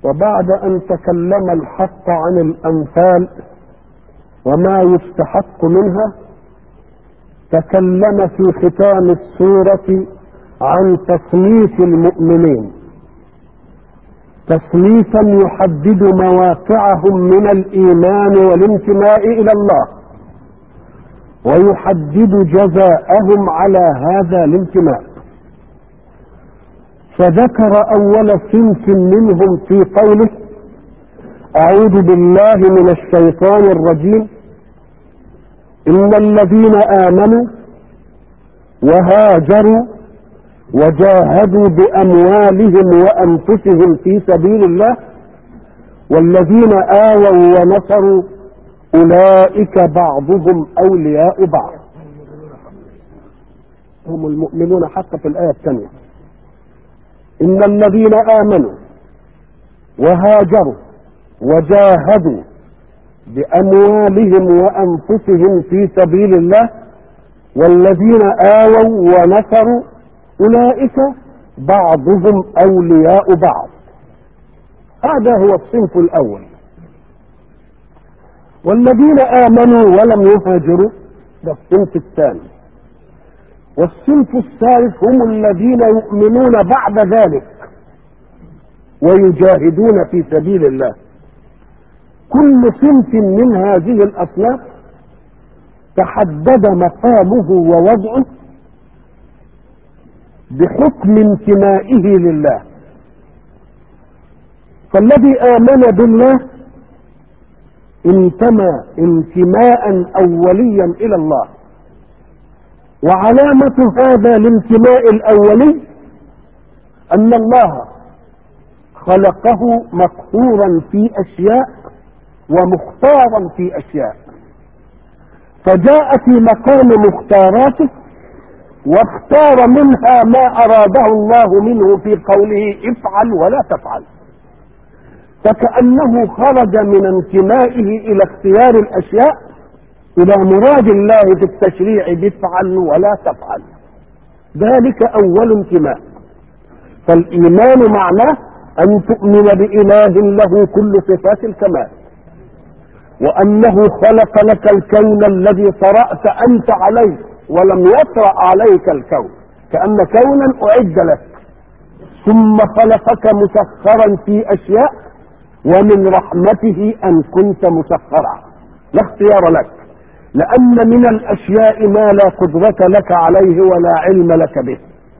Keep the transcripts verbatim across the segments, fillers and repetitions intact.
وبعد أن تكلم الحق عن الأمثال وما يستحق منها، تكلم في ختام السورة عن تصنيف المؤمنين، تصنيفا يحدد مواقعهم من الإيمان والانتماء إلى الله، ويحدد جزاءهم على هذا الانتماء. فذكر أول صنف منهم في قوله: أعوذ بالله من الشيطان الرجيم، إن الذين آمنوا وهاجروا وجاهدوا بأموالهم وأنفسهم في سبيل الله والذين آووا ونصروا أولئك بعضهم أولياء بعض. هم المؤمنون حتى في الآية الثانية. إن الذين آمنوا وهاجروا وجاهدوا بأموالهم وأنفسهم في سبيل الله والذين آووا ونصروا أولئك بعضهم أولياء بعض. هذا هو الصنف الأول. والذين آمنوا ولم يهاجروا ده الصنف الثاني. والصنف الثالث هم الذين يؤمنون بعد ذلك ويجاهدون في سبيل الله. كل صنف من هذه الأصناف تحدد مقامه ووضعه بحكم انتمائه لله. فالذي آمن بالله انتمى انتماء أوليا إلى الله، وعلامة هذا الانتماء الأولي أن الله خلقه مقهورا في أشياء ومختارا في أشياء، فجاء في مقام مختاراته واختار منها ما أراده الله منه في قوله افعل ولا تفعل، فكأنه خرج من انتمائه إلى اختيار الأشياء إلى مراد الله في التشريع بافعل ولا تفعل. ذلك أول انتماء. فالإيمان معناه أن تؤمن بإله له كل صفات الكمال، وأنه خلق لك الكون الذي طرأت أنت عليه ولم يطرأ عليك الكون، كأن كونا أعد لك، ثم خلقك مسخرا في أشياء، ومن رحمته أن كنت مسخرا لا اختيار لك، لأن من الأشياء ما لا قدرة لك عليه ولا علم لك به.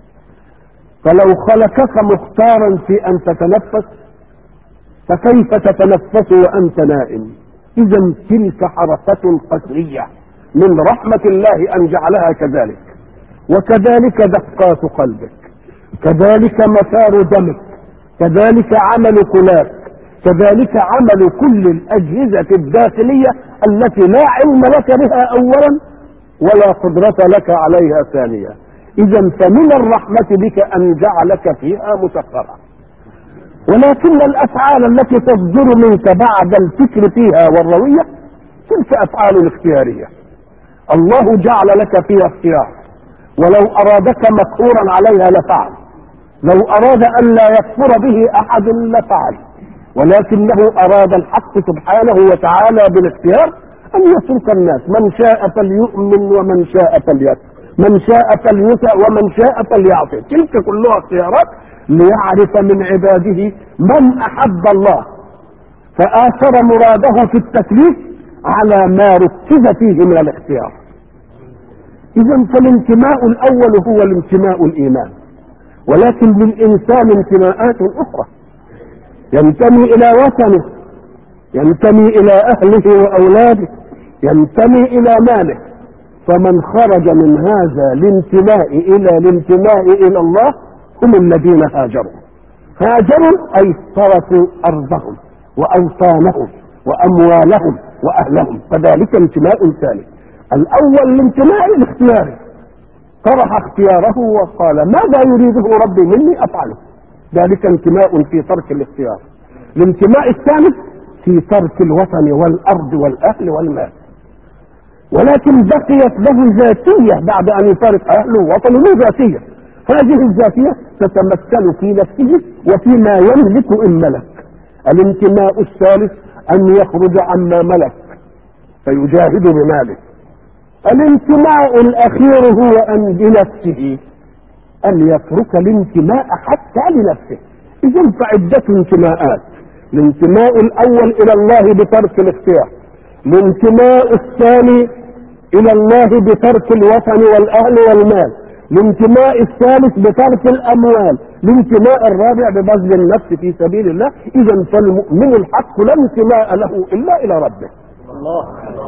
فلو خلقك مختارا في أن تتنفس فكيف تتنفس وأنت نائم؟ إذا تلك حركة قسرية من رحمة الله أن جعلها كذلك. وكذلك دقات قلبك، كذلك مسار دمك، كذلك عمل كلاك، كذلك عمل كل الأجهزة الداخلية التي لا علم لك بها أولا ولا قدرة لك عليها ثانيا. إذا فمن الرحمة بك أن جعلك فيها مسخرة. ولكن الأفعال التي تصدر منك بعد الفكر فيها والروية تلك أفعال اختيارية. الله جعل لك فيها اختيار، ولو أرادك مقهورا عليها لفعل، لو أراد أن لا يكفر به أحد لفعل، ولكنه أراد الحق سبحانه وتعالى بالاختيار أن يترك الناس من شاء فليؤمن ومن شاء فليكفر، من شاء فليطع ومن شاء فليعصي. تلك كلها اختيارات ليعرف من عباده من أحب الله فآثر مراده في التكليف على ما ركز فيه من الاختيار. إذا فالانتماء الأول هو الانتماء الإيمان، ولكن للإنسان انتماءات أخرى، ينتمي إلى وطنه، ينتمي إلى أهله وأولاده، ينتمي إلى ماله. فمن خرج من هذا الانتماء إلى الانتماء إلى الله هم الذين هاجروا. هاجروا أي تركوا أرضهم وأوطانهم وأموالهم وأهلهم، فذلك انتماء ثاني. الأول الانتماء الاختياري، طرح اختياره وقال ماذا يريده ربي مني أفعله، ذلك انتماء في ترك الاختيار. الانتماء الثاني في ترك الوطن والأرض والأهل والمال، ولكن بقيت له ذاتية بعد أن يفارق أهله ووطنه له ذاتية. هذه الذاتية تتمثل في نفسه وفيما يملك إن ملك. الانتماء الثالث ان يخرج عما ملك فيجاهد بماله. الانتماء الاخير هو ان بنفسه ان يترك الانتماء حتى لنفسه. اذا فعدة انتماءات: الانتماء الاول الى الله بترك الاختيار، الانتماء الثاني الى الله بترك الوطن والاهل والمال، الانتماء الثالث بترك الاموال، الانتماء الرابع ببذل النفس في سبيل الله. اذا فالمؤمن الحق لا انتماء له الا الى ربه. الله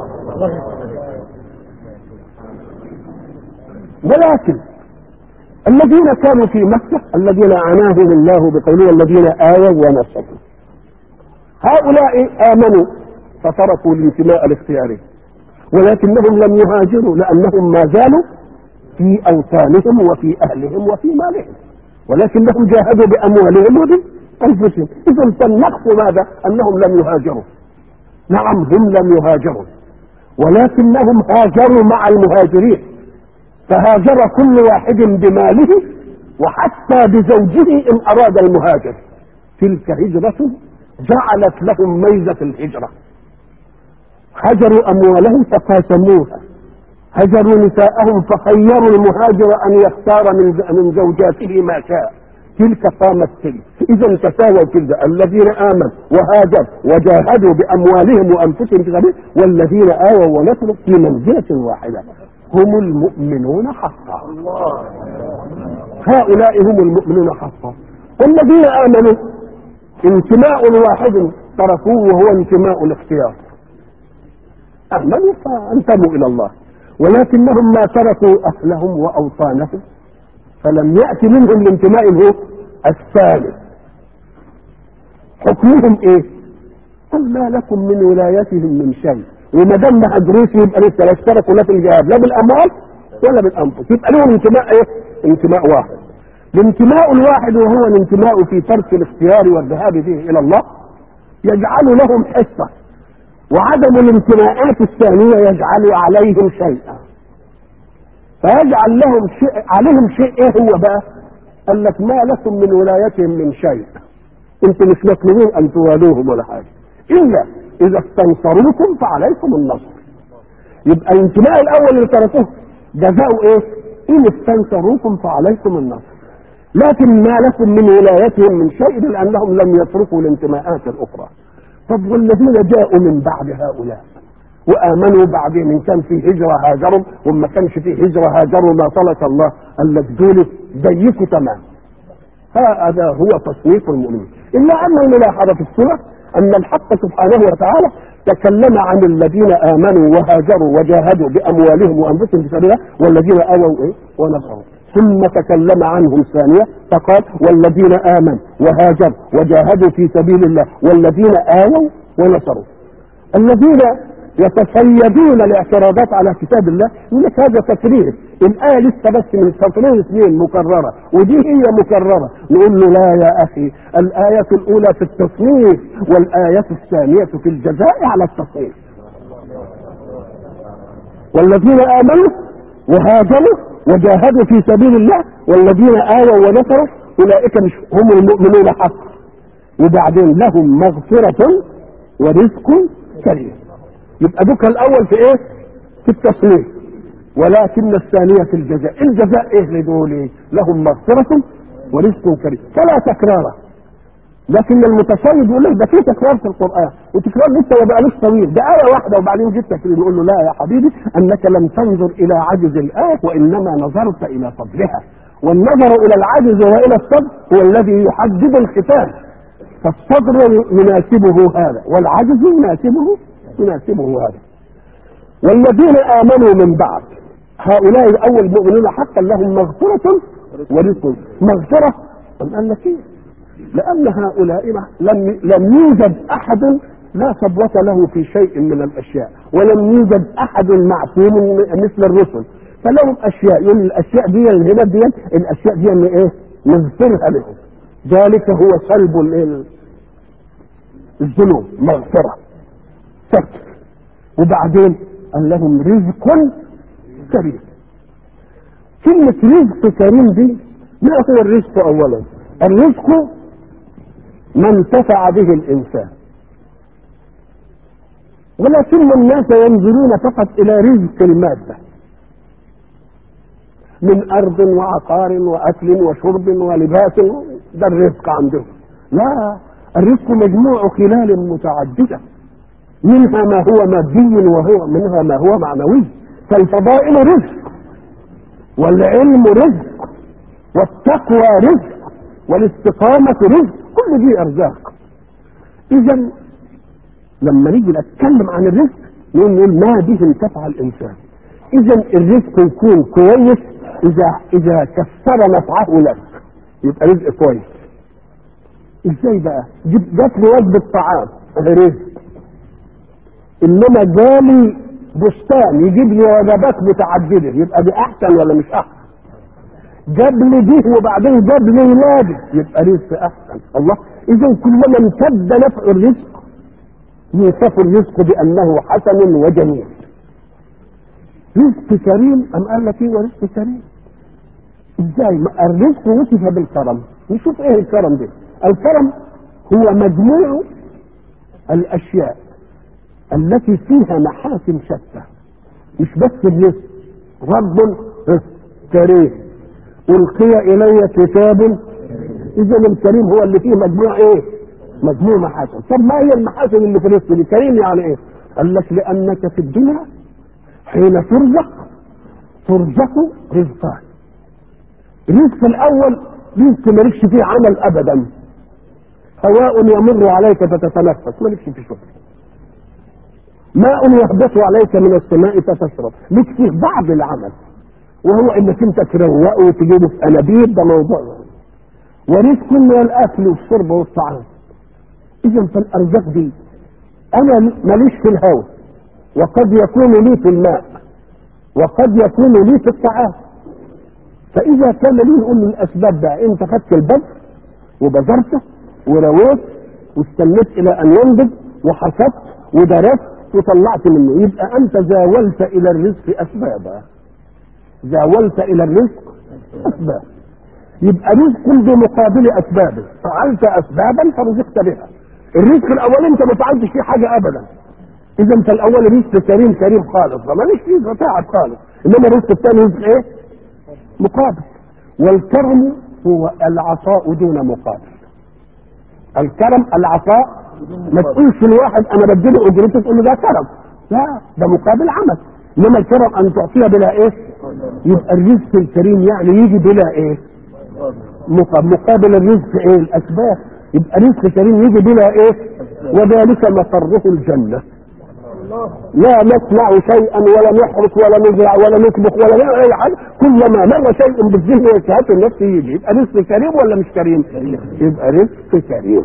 ولكن الذين كانوا في مكة الذين عناهم الله بقوله الذين آووا ونصروا، هؤلاء آمنوا فتركوا الانتماء الاختياري، ولكنهم لم يهاجروا لأنهم ما زالوا في أوطانهم وفي أهلهم وفي مالهم، ولكنهم جاهدوا بأموالهم وبأنفسهم. إذا فالنقص ماذا؟ أنهم لم يهاجروا. نعم هم لم يهاجروا، ولكنهم هاجروا مع المهاجرين، فهاجر كل واحد بماله وحتى بزوجه إن أراد المهاجر. تلك هجرة جعلت لهم ميزة الهجرة. هجروا أموالهم فقاسموها، هجروا نساءهم فخيروا المهاجر أن يختار من من زوجاته ما شاء. تلك قامت تلك. إذا تساووا تلك الذين آمنوا وهاجروا وجاهدوا بأموالهم وأنفسهم في سبيل، والذين آووا ونصروا في منزلة واحدة هم المؤمنون حقا. هؤلاء هم المؤمنون حقا. والذين آمنوا انتماء واحد تركوه وهو انتماء الاختيار. آمنوا فانتموا إلى الله، ولكنهم ما تركوا أهلهم وأوطانهم، فلم يأتي منهم الانتماء هو الثالث. حكمهم ايه؟ قل ما لكم من ولايتهم من شيء. وما دام ما هاجروش يبقى لسه لا اشتركوا لا في الجهاد لا بالاموال ولا بالانفس، يبقى لهم انتماء ايه؟ انتماء واحد. الانتماء الواحد وهو الانتماء في ترك الاختيار والذهاب به الى الله يجعل لهم حصه، وعدم الانتماءات الثانيه يجعل عليهم شيئا، فيجعل لهم شيء عليهم شيء. ايه هو بقى؟ قال لك ما لكم من ولايتهم من شيء، انتم مش مطلوبين ان توالوهم ولا حاجه، الا اذا استنصروكم فعليكم النصر. يبقى الانتماء الاول اللي تركوه جزاؤه ايه؟ ان استنصروكم فعليكم النصر. لكن ما لكم من ولايتهم من شيء لانهم لم يتركوا الانتماءات الاخرى. طب والذين جاءوا من بعد هؤلاء وامنوا بعدين، ان كان في هجره هاجروا وما كانش في هجره هاجروا ما طلق الله، قال لك دول زيكوا تمام. هذا هو تصنيف المؤمنين. الا ان الملاحظه في السوره ان الحق سبحانه وتعالى تكلم عن الذين امنوا وهاجروا وجاهدوا باموالهم وانفسهم في سبيل الله، والذين اووا ايه ونصروا، ثم تكلم عنهم ثانيه فقال والذين امنوا وهاجروا وجاهدوا في سبيل الله والذين اووا ونصروا. الذين يتصيدون الاعتراضات على كتاب الله يقول لك هذا تكرير، الآية لسه بس من سطرين اثنين مكررة ودي هي مكررة. نقول له لا يا أخي، الآية الأولى في التصنيف والآية الثانية في الجزاء على التصنيف. والذين آمنوا وهاجروا وجاهدوا في سبيل الله والذين آووا ونصروا أولئك هم المؤمنون حقا، وبعدين لهم مغفرة ورزق كريم. يبقى دوك الاول في ايه؟ في التصنيف، ولكن الثانيه في الجزاء. الجزاء ايه لدول؟ لهم مغفره ورزق كريم، فلا تكرار. لكن المتصيد يقول لك ده في تكرار في القران، وتكرار لسه ما بقالوش طويل، ده ايه واحده وبعدين جيت تكرير. يقول له لا يا حبيبي، انك لم تنظر الى عجز الايه وانما نظرت الى فضلها، والنظر الى العجز والى الصدر هو الذي يحدد الختام. فالصدر يناسبه هذا والعجز يناسبه يناسبه هذا. والذين آمنوا من بعد هؤلاء الأول مؤمنون حقا لهم مغفرة ورزق. مغفرة قال لك ايه؟ لأن هؤلاء لم لم يوجد أحد لا صبوة له في شيء من الأشياء، ولم يوجد أحد معصوم مثل الرسل، فلهم أشياء. يقول الأشياء دي الهبات دي الأشياء دي اللي ايه؟ نغفرها لهم. ذلك هو سلب الذنوب، مغفرة ستر. وبعدين قال لهم رزق كريم. كلمة رزق كريم دي ما هو الرزق؟ اولا الرزق ما انتفع به الإنسان، ولكن الناس ينظرون فقط إلى رزق المادة من أرض وعقار وأكل وشرب ولباس، ده الرزق عندهم. لا، الرزق مجموع خلال متعددة، منها ما هو مادي وهو منها ما هو معنوي. فالفضائل رزق، والعلم رزق، والتقوى رزق، والاستقامة رزق، كل دي أرزاق. إذا لما نيجي نتكلم عن الرزق نقول ما به انتفع الإنسان. إذا الرزق يكون كويس إذا إذا كسر نفعه لك، يبقى رزق كويس. إزاي بقى؟ جات لي وجبة طعام رزق، إنما جالي بستان يجيب لي وجبات متعددة، يبقى دي أحسن ولا مش أحسن؟ جاب لي دي وبعدين جاب لي ولادي، يبقى رزق أحسن. الله، إذا كلما امتد نفع الرزق يوصف الرزق بأنه حسن وجميل. رزق كريم، أم قال لك ايه ورزق كريم؟ ازاي؟ الرزق وصف بالكرم. نشوف ايه الكرم ده. الكرم هو مجموع الاشياء التي فيها محاسن شتى، مش بس الرزق. رب كريم القي الي كتاب، اذا الكريم هو اللي فيه مجموع ايه؟ مجموع محاسن. طب ما هي المحاسن اللي في الرزق دي؟ كريم يعني ايه؟ قال لك لانك في الدنيا حين ترزق ترزق رزقان. الرزق الاول رزق مالكش فيه عمل ابدا، هواء يمر عليك فتتنفس مالكش فيه شغل، ماء يهبط عليك من السماء فتشرب، لك فيه بعض العمل وهو انك انت تروقه وتجيبه في انابيب، ده موضوع. ورزق من الاكل والشرب والطعام. اذا فالارزاق دي انا ماليش في الهواء، وقد يكون لي في الماء، وقد يكون لي في الطعام. فاذا كان لي نقول من الاسباب بقى، انت خدت البذر وبذرته ورويت واستنيت الى ان ينضج وحصدت ودرست وطلعت منه، يبقى انت زاولت الى الرزق اسبابا، زاولت الى الرزق اسباب. يبقى رزق بمقابل اسبابه، فعلت اسبابا فرزقت بها. الرزق الاول انت ما فعلتش فيه حاجه ابدا، اذا انت الاول رزق كريم كريم خالص، ماليش فيه تعب خالص. انما الرزق الثاني رزق ايه؟ مقابل. والكرم هو العطاء دون مقابل. الكرم العطاء، ما تقولش الواحد انا بديله اجرته تقول له ده كرم، لا، ده مقابل عمل. انما الكرم ان تعطيه بلا ايه؟ يبقى الرزق الكريم يعني يجي بلا ايه؟ مقابل الرزق ايه؟ الاسباب. يبقى رزق كريم يجي بلا ايه؟ وذلك مقره الجنه. لا نصنع شيئا ولا نحرث ولا نزرع ولا نطبخ ولا نعمل اي حاجه، كلما مر شيء بالذهن ويتهات النفس يجي. يبقى رزق كريم ولا مش كريم؟ يبقى رزق كريم.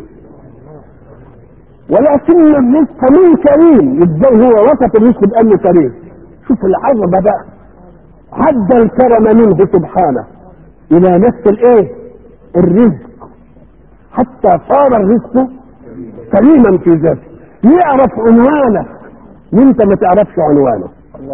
ولكن الرزق من كريم، ازاي هو وصف الرزق بانه كريم؟ شوف العظمه بقى، عد الكرم منه سبحانه الى نفس الايه؟ الرزق، حتى صار الرزق كريما في ذاته. يعرف عنوانك وانت ما تعرفش عنوانه.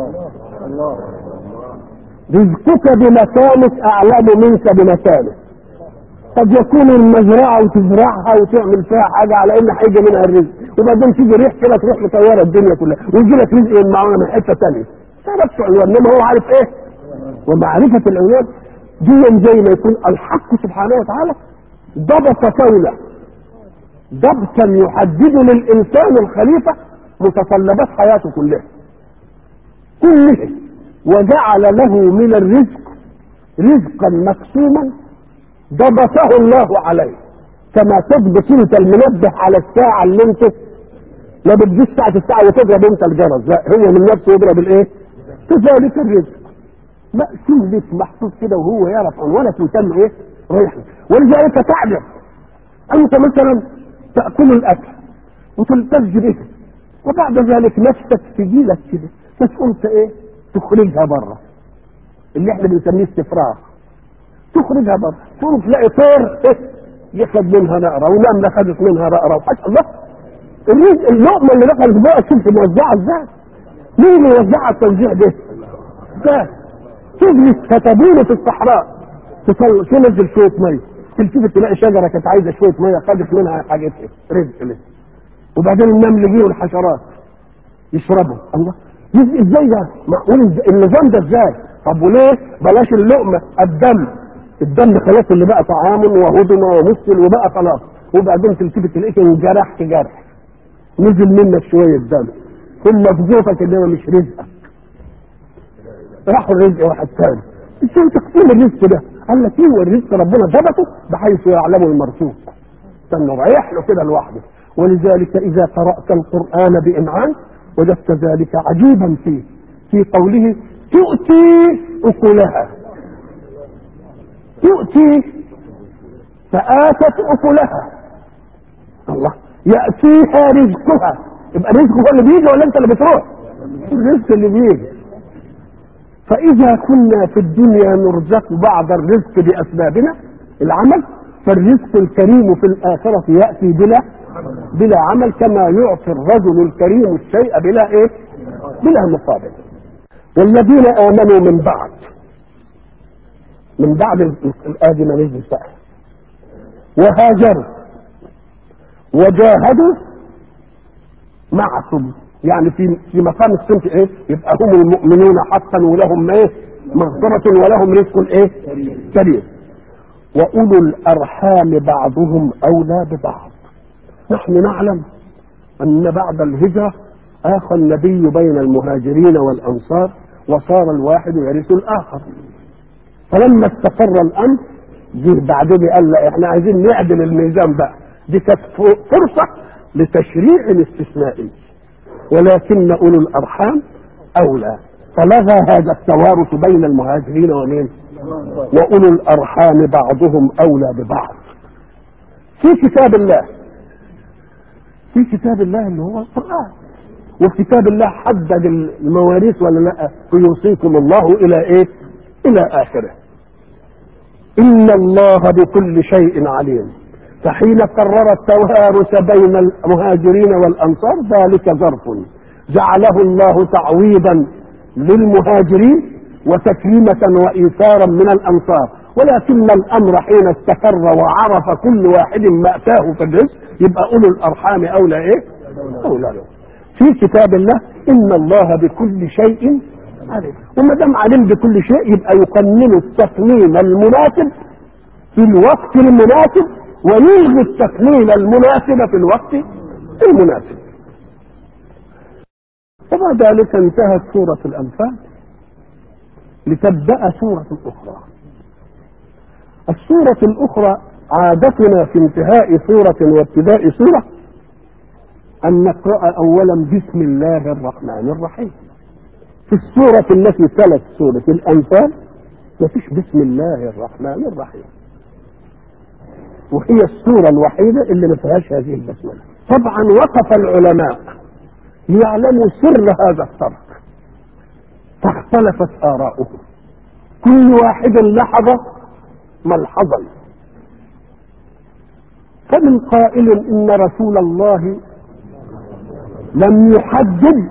رزقك بمكانك اعلم منك بمكانه. قد يكون المزرعه وتزرعها وتعمل فيها حاجه على ان هيجي منها الرزق، وبعدين تيجي ريح كده تروح مطيره الدنيا كلها ويجي لك رزق المعونه من حته ثانيه. ما تعرفش عنوان، انما هو عارف ايه؟ ومعرفه العنوان دي زي ما يكون الحق سبحانه وتعالى ضبط كونه، ضبطا يحدد للانسان الخليفه متطلبات حياته كلها كله، وجعل له من الرزق رزقا مقسوما ضبطه الله عليه. كما تضبط انت المنبه على الساعه اللي انت ما بتجيش ساعه الساعه وتضرب انت الجرس، لا، هو من نفسه يضرب الايه؟ كذلك الرزق مقسوم لك محطوط كده، وهو يعرف عنوانك ويتم ايه؟ رايح. ولذلك تعجب انت مثلا تاكل الاكل وتلتج به، وبعد ذلك نفسك تجي لك كده فتقوم ايه؟ تخرجها بره، اللي احنا بنسميه استفراغ. تخرجها بره، تقوم تلاقي طير ايه؟ ياخد منها نقره، ونمله خدت منها نقره، وحش الله. الرزق اللقمه اللي دخلت بقى شوف موزعه ازاي؟ مين اللي وزعها التوزيع ده؟ ده تجلس كتبوله في الصحراء تنزل شويه ميه، تلتفت تلاقي شجره كانت عايزه شويه ميه خدت منها حاجتها رزق لسه، وبعدين النمل جه والحشرات يشربوا. الله، ازاي ده؟ معقول النظام ده ازاي؟ طب وليه بلاش اللقمه؟ الدم، الدم خلاص اللي بقى طعام وهضم ومسل وبقى خلاص، وبعدين تلتفت تلاقيك انجرحت جرح نزل منك شويه دم، ثم في جوفك انما مش رزقك، راح الرزق واحد ثاني. ازاي تقسيم الرزق ده؟ قال لك ايه؟ الرزق ربنا ضبطه بحيث يعلم المرزوق، استنى رايح له كده لوحده. ولذلك اذا قرات القران بامعان وجدت ذلك عجيبا فيه، في قوله تؤتي اكلها، تؤتي فآتت اكلها. الله، ياتيها رزقها، يبقى الرزق هو اللي بيجي ولا انت اللي بتروح؟ الرزق اللي بيجي. فإذا كنا في الدنيا نرزق بعض الرزق بأسبابنا العمل، فالرزق الكريم في الآخرة يأتي بلا بلا عمل، كما يعطي الرجل الكريم الشيء بلا إيه؟ بلا مقابل. والذين آمنوا من بعد، من بعد الآدي ما نزل بقى، وهاجروا وجاهدوا معكم، يعني في في مقام الصنف ايه؟ يبقى هم المؤمنون حقا ولهم ايه؟ مغفرة ولهم رزق ايه؟ كريم. واولو الارحام بعضهم اولى ببعض. نحن نعلم ان بعد الهجرة اخى النبي بين المهاجرين والانصار، وصار الواحد يرث الاخر. فلما استقر الامر جه بعدين قال لا احنا عايزين نعدل الميزان بقى، دي كانت فرصة لتشريع استثنائي، ولكن اولو الارحام اولى، فلغى هذا التوارث بين المهاجرين ومين؟ واولو الارحام بعضهم اولى ببعض. في كتاب الله، في كتاب الله اللي هو القرآن، وفي كتاب الله حدد المواريث ولا لا؟ فيوصيكم الله الى ايه؟ الى اخره. ان الله بكل شيء عليم. فحين قرر التوارث بين المهاجرين والانصار ذلك ظرف جعله الله تعويضا للمهاجرين وتكريمة وايثارا من الانصار، ولكن الامر حين استقر وعرف كل واحد مأتاه في الرزق يبقى اولو الارحام اولى ايه؟ اولى له. في كتاب الله ان الله بكل شيء عليم، وما دام علم بكل شيء يبقى يقنن التقنين المناسب في الوقت المناسب ويلغي التقنين المناسب في الوقت المناسب. وبعد ذلك انتهت سورة الأنفال لتبدأ سورة أخرى. السورة الأخرى عادتنا في انتهاء سورة وابتداء سورة أن نقرأ أولا بسم الله الرحمن الرحيم. في السورة التي تلت سورة الأنفال ما فيش بسم الله الرحمن الرحيم، وهي السورة الوحيدة اللي ما فيهاش هذه البسملة. طبعا وقف العلماء ليعلموا سر هذا الترك فاختلفت آراؤهم، كل واحد لحظ ملحظا. فمن قائل إن رسول الله لم يحدد،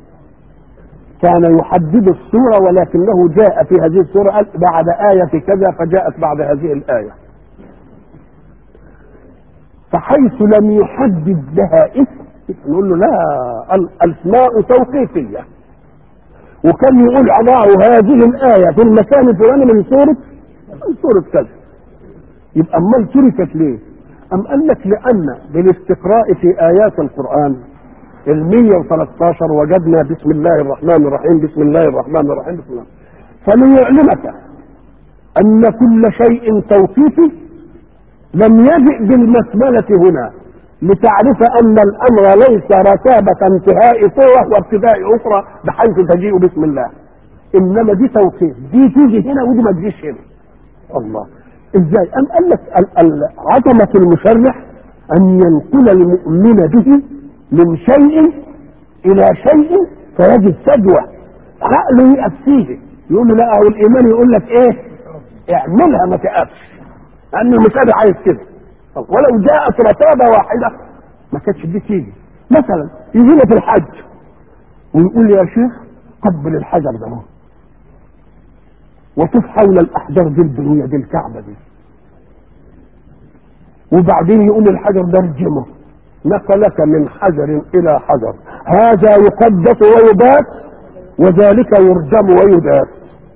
كان يحدد السورة ولكنه جاء في هذه السورة بعد آية كذا فجاءت بعد هذه الآية، فحيث لم يحدد لها اسم نقول له لا، الاسماء توقيفيه، وكان يقول اضعوا هذه الايه في المكان الفلاني من سوره من سوره كذا، يبقى امال تركت ليه؟ ام قال لك لان بالاستقراء في ايات القران المية وثلاثة عشر وجدنا بسم الله الرحمن الرحيم بسم الله الرحمن الرحيم بسم الله، فليعلمك ان كل شيء توقيفي لم يجئ بالبسمله هنا لتعرف ان الامر ليس رتابة انتهاء صورة وابتداء اخرى بحيث تجيء بسم الله، انما دي توقيف، دي تيجي هنا ودي ما تجيش هنا. الله، ازاي؟ ام قال لك عظمة المشرع ان ينقل المؤمن به من شيء الى شيء فيجد فجوة عقله يقف فيه، يقول له لا، او الايمان يقول لك ايه؟ اعملها ما تقفش، لان المشرع عايز كده. ولو جاءت رتابة واحدة ما كانتش دي تيجي. مثلا يجينا في الحج ويقول يا شيخ قبل الحجر ده وطوف حول الاحجار دي البنية دي الكعبة دي، وبعدين يقول الحجر ده ارجمه، نقلك من حجر الى حجر، هذا يقدس ويبات وذلك يرجم ويداس.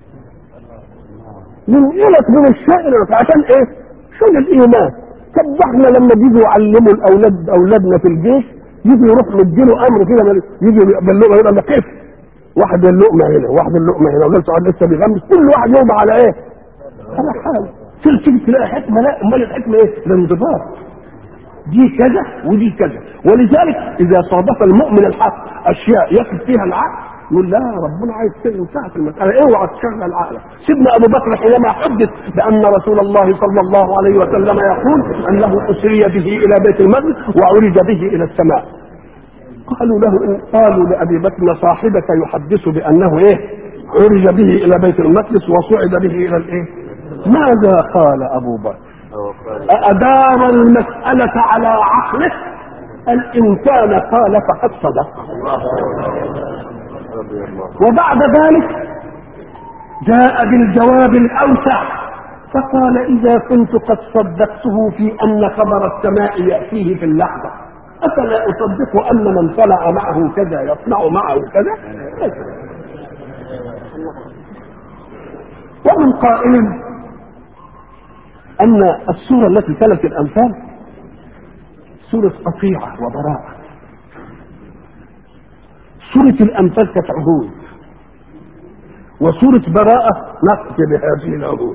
ننقلك من الشيء عشان ايه؟ عشان الايمان. طب احنا لما بيجوا يعلموا الاولاد اولادنا في الجيش يجي يروح مديله امر كده، يجي يقبل له يقول له كيف؟ واحد اللقمه هنا واحد اللقمه هنا، وده سؤال لسه بيغمس، كل واحد يوضع على ايه؟ على حاله. تيجي تلاقي حكمه، لا امال الحكمه ايه؟ الانضباط. دي كذا ودي كذا. ولذلك اذا صادف المؤمن الحق اشياء يقف فيها العقل يقول لا ربنا عايز ينفع في المساله، اوعى تشغل عقلك. سيدنا ابو بكر حينما حدث بان رسول الله صلى الله عليه وسلم يقول انه اسري به الى بيت المقدس وعرج به الى السماء، قالوا له إن قالوا لابي بكر صاحبك يحدث بانه ايه؟ عرج به الى بيت المقدس وصعد به الى الايه؟ ماذا قال ابو بكر؟ أدار المسألة على عقله، الإنسان قال فقد صدق. وبعد ذلك جاء بالجواب الأوسع فقال إذا كنت قد صدقته في أن خبر السماء يأتيه في اللحظة، أفلا أصدق أن من طلع معه كذا يصنع معه كذا؟ ومن قائل أن السورة التي تلت الأنفال سورة قطيعة وبراءة. سورة الأنفال كانت عهود، وسورة براءة نقض بهذه العهود.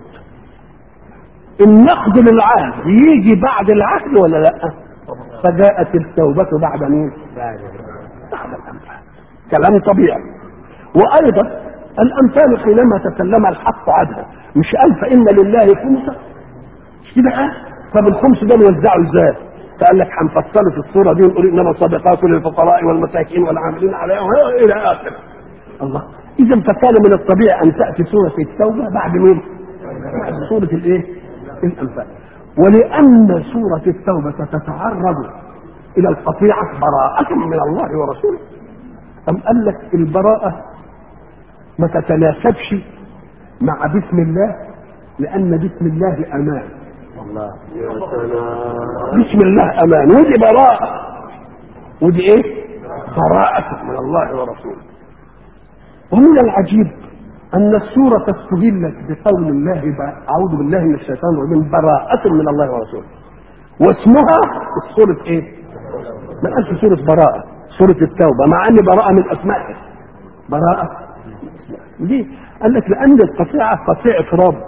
النقض للعهد يجي بعد العهد ولا لا؟ فجاءت التوبة بعد مين؟ بعد الأنفال. كلام طبيعي. وأيضا الأنفال حينما تكلم الحق عنها مش قال فإن لله خمسة كده؟ اه طب الخمس ده نوزعه ازاي؟ فقال لك هنفصله في الصوره دي ونقول انما الصدقات للفقراء والمساكين والعاملين عليها الى اخره. الله، اذا فكان من الطبيعي ان تاتي سوره التوبه بعد مين؟ بعد سوره الايه؟ الانفال. ولان سوره التوبه تتعرض الى القطيعه براءه من الله ورسوله، ام قال لك البراءه ما تتناسبش مع بسم الله، لان بسم الله امان. الله بسم الله امان، ودي براءة، ودي ايه؟ براءة من الله ورسوله. ومن العجيب ان السورة استهلت بقول الله اعوذ بالله من الشيطان الرجيم براءة من الله ورسوله، واسمها سورة ايه؟ ما قالش سورة براءة، سورة التوبة، مع ان براءة من اسمائها. براءة ليه؟ قال لك لان القطيعة قطيعة رب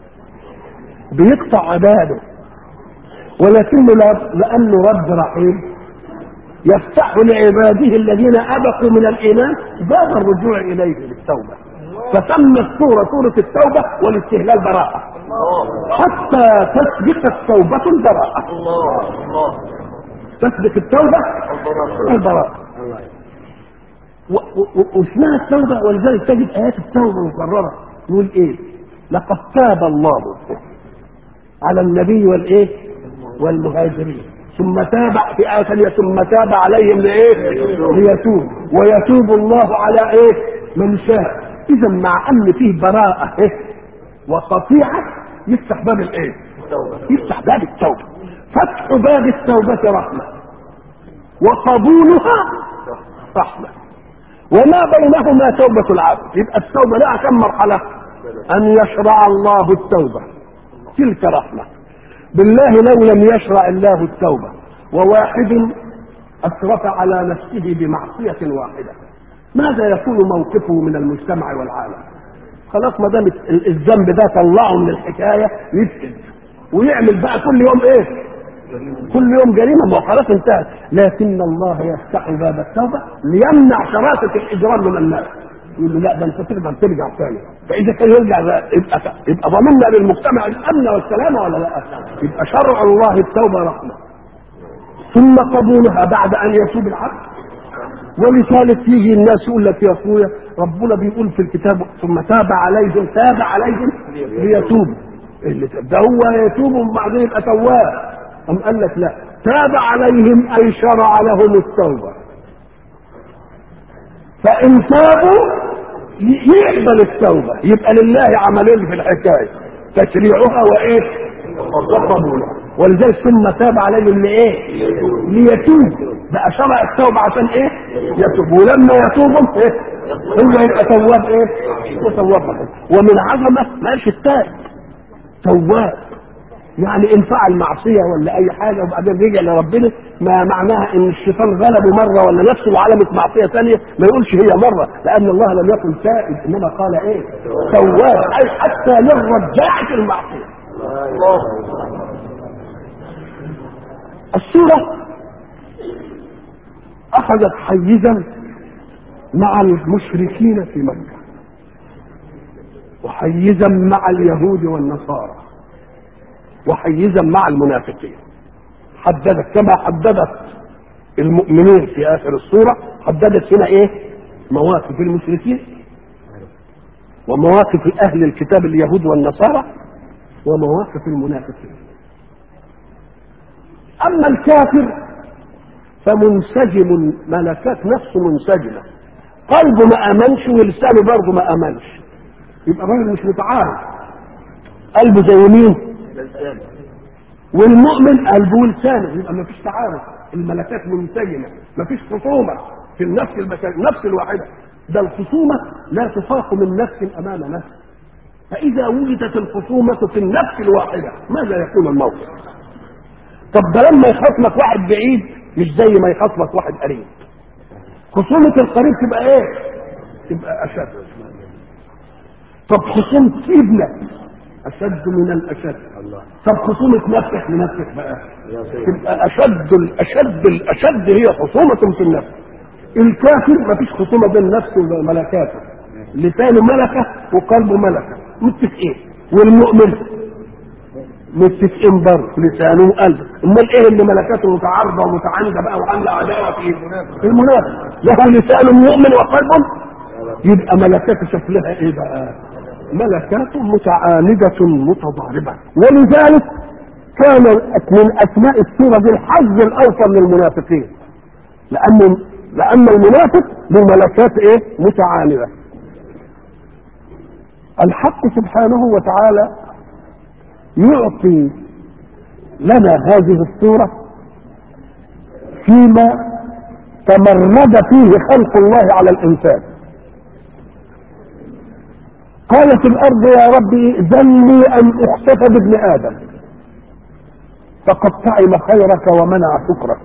بيقطع عباده، ولكنه لانه رب رحيم يفتح لعباده الذين ابقوا من الايمان باب الرجوع اليه للتوبه، فتم السوره سوره التوبه والاستهلال براءه حتى تسبق التوبه البراءه. تسبق التوبه البراءه واسمها التوبه. ولذلك تجد ايات التوبه مكرره يقول ايه؟ لقد تاب الله على النبي والايه؟ والمهاجرين، ثم تاب في آية ثانية ثم تاب عليهم لايه؟ ليتوب، ويتوب الله على ايه؟ من شاء. اذا مع ان فيه براءة ايه؟ وقطيعة يفتح باب الايه؟ يفتح باب التوبة. فتح باب التوبة رحمة، وقبولها رحمة، وما بينهما توبة العبد. يبقى التوبة لها كم مرحلة؟ ان يشرع الله التوبة، تلك رحمة. بالله لو لم يشرع الله التوبة وواحد أسرف على نفسه بمعصية واحدة، ماذا يكون موقفه من المجتمع والعالم؟ خلاص ما دام الذنب ده طلعه من الحكاية يسكت ويعمل بقى كل يوم ايه؟ كل يوم جريمة، ما خلاص انتهت. لكن الله يفتح باب التوبة ليمنع شراسة الإجرام من الناس، يقول له لا ده انت تقدر ترجع تاني. فاذا كان يرجع يبقى يبقى ضمننا للمجتمع الامن والسلامه ولا لا؟ يبقى شرع الله التوبه رحمه، ثم قبولها بعد ان يتوب العبد. ولذلك يجي الناس يقول لك يا اخويا ربنا بيقول في الكتاب ثم تاب عليهم، تاب عليهم ليتوبوا، اللي ده هو يتوب وبعدين يبقى تواب. أم قال لك لا، تاب عليهم اي شرع لهم التوبه، فان تابوا يقبل التوبة. يبقى لله عملين في الحكاية، تشريعها وايه؟ وقبولها. ولذلك ثم تاب عليهم لايه؟ ليتوب. بقى شرع التوبه عشان ايه؟ يتوب. ولما يتوبوا ايه؟ هو يبقى تواب ايه؟ تواب. ومن عظمه ما قالش التائب تواب، يعني ان فعل معصيه ولا اي حاجه وبعدين رجع لربنا، ما معناها ان الشيطان غلبه مره ولا نفسه وعلمت معصيه ثانيه ما يقولش هي مره، لان الله لم يقل تائب انما قال ايه؟ تواب، اي حتى للرجاع المعصيه. السوره اخذت حيزا مع المشركين في مكه وحيزا مع اليهود والنصارى وحيزا مع المنافقين. حددت كما حددت المؤمنين في اخر السوره، حددت هنا ايه؟ مواقف المشركين ومواقف اهل الكتاب اليهود والنصارى ومواقف المنافقين. اما الكافر فمنسجم، ملكات نفسه منسجمه، قلبه ما امنش ولسانه برضه ما امنش، يبقى الراجل مش متعارض. قلبه زي مين؟ والمؤمن قلبه ولسانه، يبقى ما فيش تعارض، الملكات منسجمه، ما فيش خصومه في النفس البشريه، النفس الواحده. ده الخصومه لا تفاق من نفس امام نفس، فاذا وجدت الخصومه في النفس الواحده ماذا يكون الموقف؟ طب ده لما يخاصمك واحد بعيد مش زي ما يخاصمك واحد قريب. خصومه القريب تبقى ايه؟ تبقى اشد. طب خصومه ابنك اشد من الاشد. طب خصومه نفسك لنفسك بقى تبقى اشد الاشد الاشد، هي خصومه في النفس. الكافر ما فيش خصومه بين نفسه وملكاته، لسانه ملكه وقلبه ملكه متفقين، والمؤمن متفقين برضه لسانه وقلبه. امال ايه اللي ملكاته متعارضه ومتعانده بقى وعامله عداوه في المنافق؟ له لسان مؤمن وقلبه، يبقى ملكاته شكلها ايه بقى؟ ملكات متعاندة متضاربة. ولذلك كان من اسماء السورة دي الحظ الاوفر للمنافقين، لان لان المنافق له ملكات ايه؟ متعاندة. الحق سبحانه وتعالى يعطي لنا هذه السورة فيما تمرد فيه خلق الله على الانسان. قالت الارض يا ربي ائذن لي ان اخسف بابن ادم فقد طعم خيرك ومنع شكرك.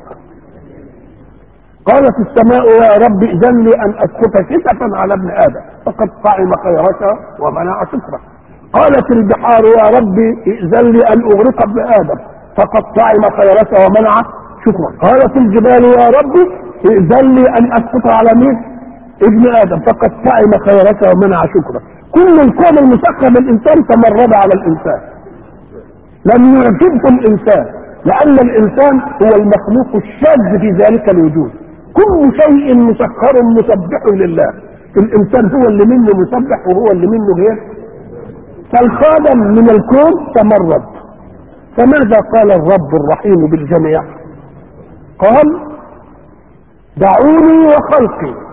قالت السماء يا رب ائذن لي ان اسقط كسفا على ابن ادم فقد طعم خيرك ومنع شكرك. قالت البحار يا رب ائذن لي ان اغرق ابن ادم فقد طعم خيرك ومنع شكرك. قالت الجبال يا رب ائذن لي ان اسقط على مين؟ ابن ادم فقد طعم خيرك ومنع شكرك. كل الكون المسخر للانسان تمرد على الانسان، لم يعجبه الانسان، لان الانسان هو المخلوق الشاذ في ذلك الوجود. كل شيء مسخر مسبح لله، الانسان هو اللي منه مسبح وهو اللي منه غير. فالخادم من الكون تمرد. فماذا قال الرب الرحيم بالجميع؟ قال دعوني وخلقي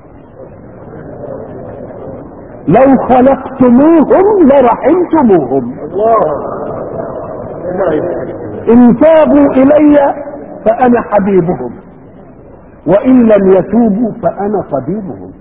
لو خلقتموهم لرحمتموهم. إن تابوا إلي فأنا حبيبهم وإن لم يتوبوا فأنا طبيبهم.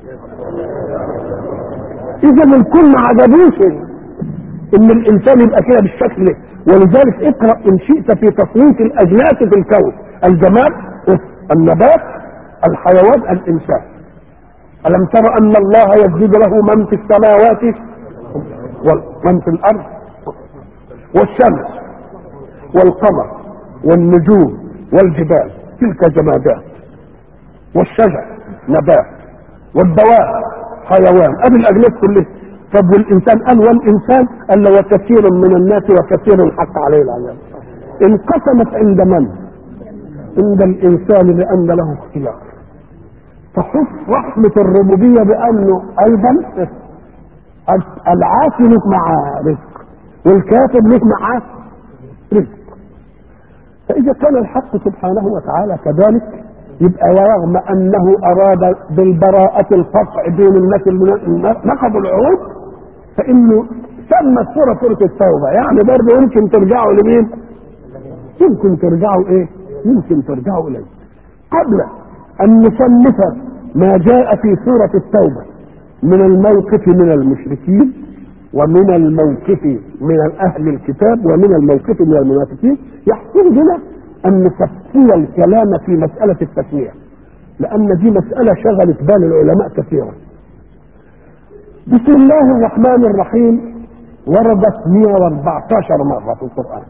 إذا الكل ما عجبوش إن الإنسان يبقى كده بالشكل ده. ولذلك اقرأ إن شئت في تصنيف الأجناس في الكون: الجماد، النبات، الحيوان، الإنسان. ألم تر أن الله يسجد له من في السماوات ومن في الأرض والشمس والقمر والنجوم والجبال تلك جمادات، والشجر نبات، والدواب حيوان، أبي الأجناس كلها. طب والإنسان قال والإنسان قال وكثير من الناس وكثير حق عليه العذاب. انقسمت عند من؟ عند الإنسان لأن له اختيار. فشوف رحمة الربوبية بأنه أيضا العاصي لك معاه رزق والكافر لك معاه رزق. فإذا كان الحق سبحانه وتعالى كذلك يبقى رغم أنه أراد بالبراءة القطع بين الناس اللي نقضوا العهود فإنه سمى السورة سورة التوبة، يعني برضه يمكن ترجعوا لمين؟ يمكن ترجعوا ايه يمكن ترجعوا اليه. قبل ان نصنف ما جاء في سورة التوبة من الموقف من المشركين ومن الموقف من اهل الكتاب ومن الموقف من المنافقين، يحسن لنا ان نفصل الكلام في مسألة التسمية، لان دي مسألة شغلت بال العلماء كثيرا. بسم الله الرحمن الرحيم وردت مئة وأربعة عشر مرة في القرآن.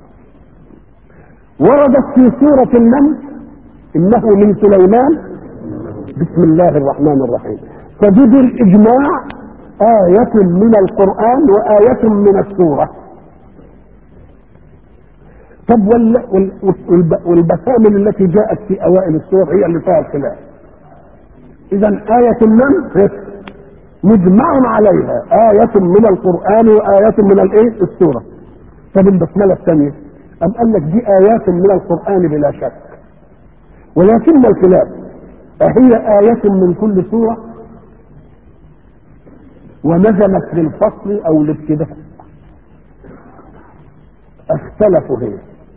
وردت في سورة النمل إنه من سليمان بسم الله الرحمن الرحيم. تجد الإجماع آية من القرآن وآية من السورة. طب والبسامل التي جاءت في أوائل السور هي اللي فيها الخلاف. إذا آية النمل مجمع عليها آية من القرآن وآية من الايه السورة. طب البسملة الثانية أم قال لك دي آيات من القرآن بلا شك، ولكن الخلاف أهي آية من كل سورة ونزلت للفصل أو الابتداء؟ اختلفوا هي.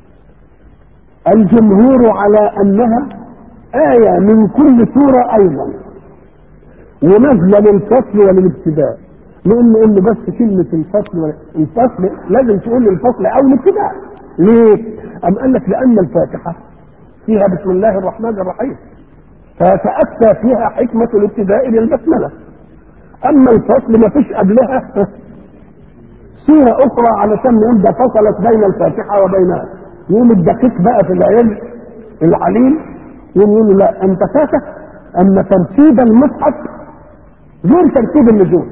الجمهور على أنها آية من كل سورة أيضا ونزل للفصل وللابتداء. لأن إنه بس كلمة الفصل الفصل لازم تقول الفصل أو الابتداء. ليه؟ أم قال لك لأن الفاتحة فيها بسم الله الرحمن الرحيم، فتأتى فيها حكمة الابتداء للبسملة. أما الفصل ما فيش قبلها سورة أخرى علشان نقول ده فصلت بين الفاتحة وبينها. يقوم الدقيق بقى في العلم العليم يقول لا، أنت فاتح أن ترتيب المصحف غير ترتيب النجوم،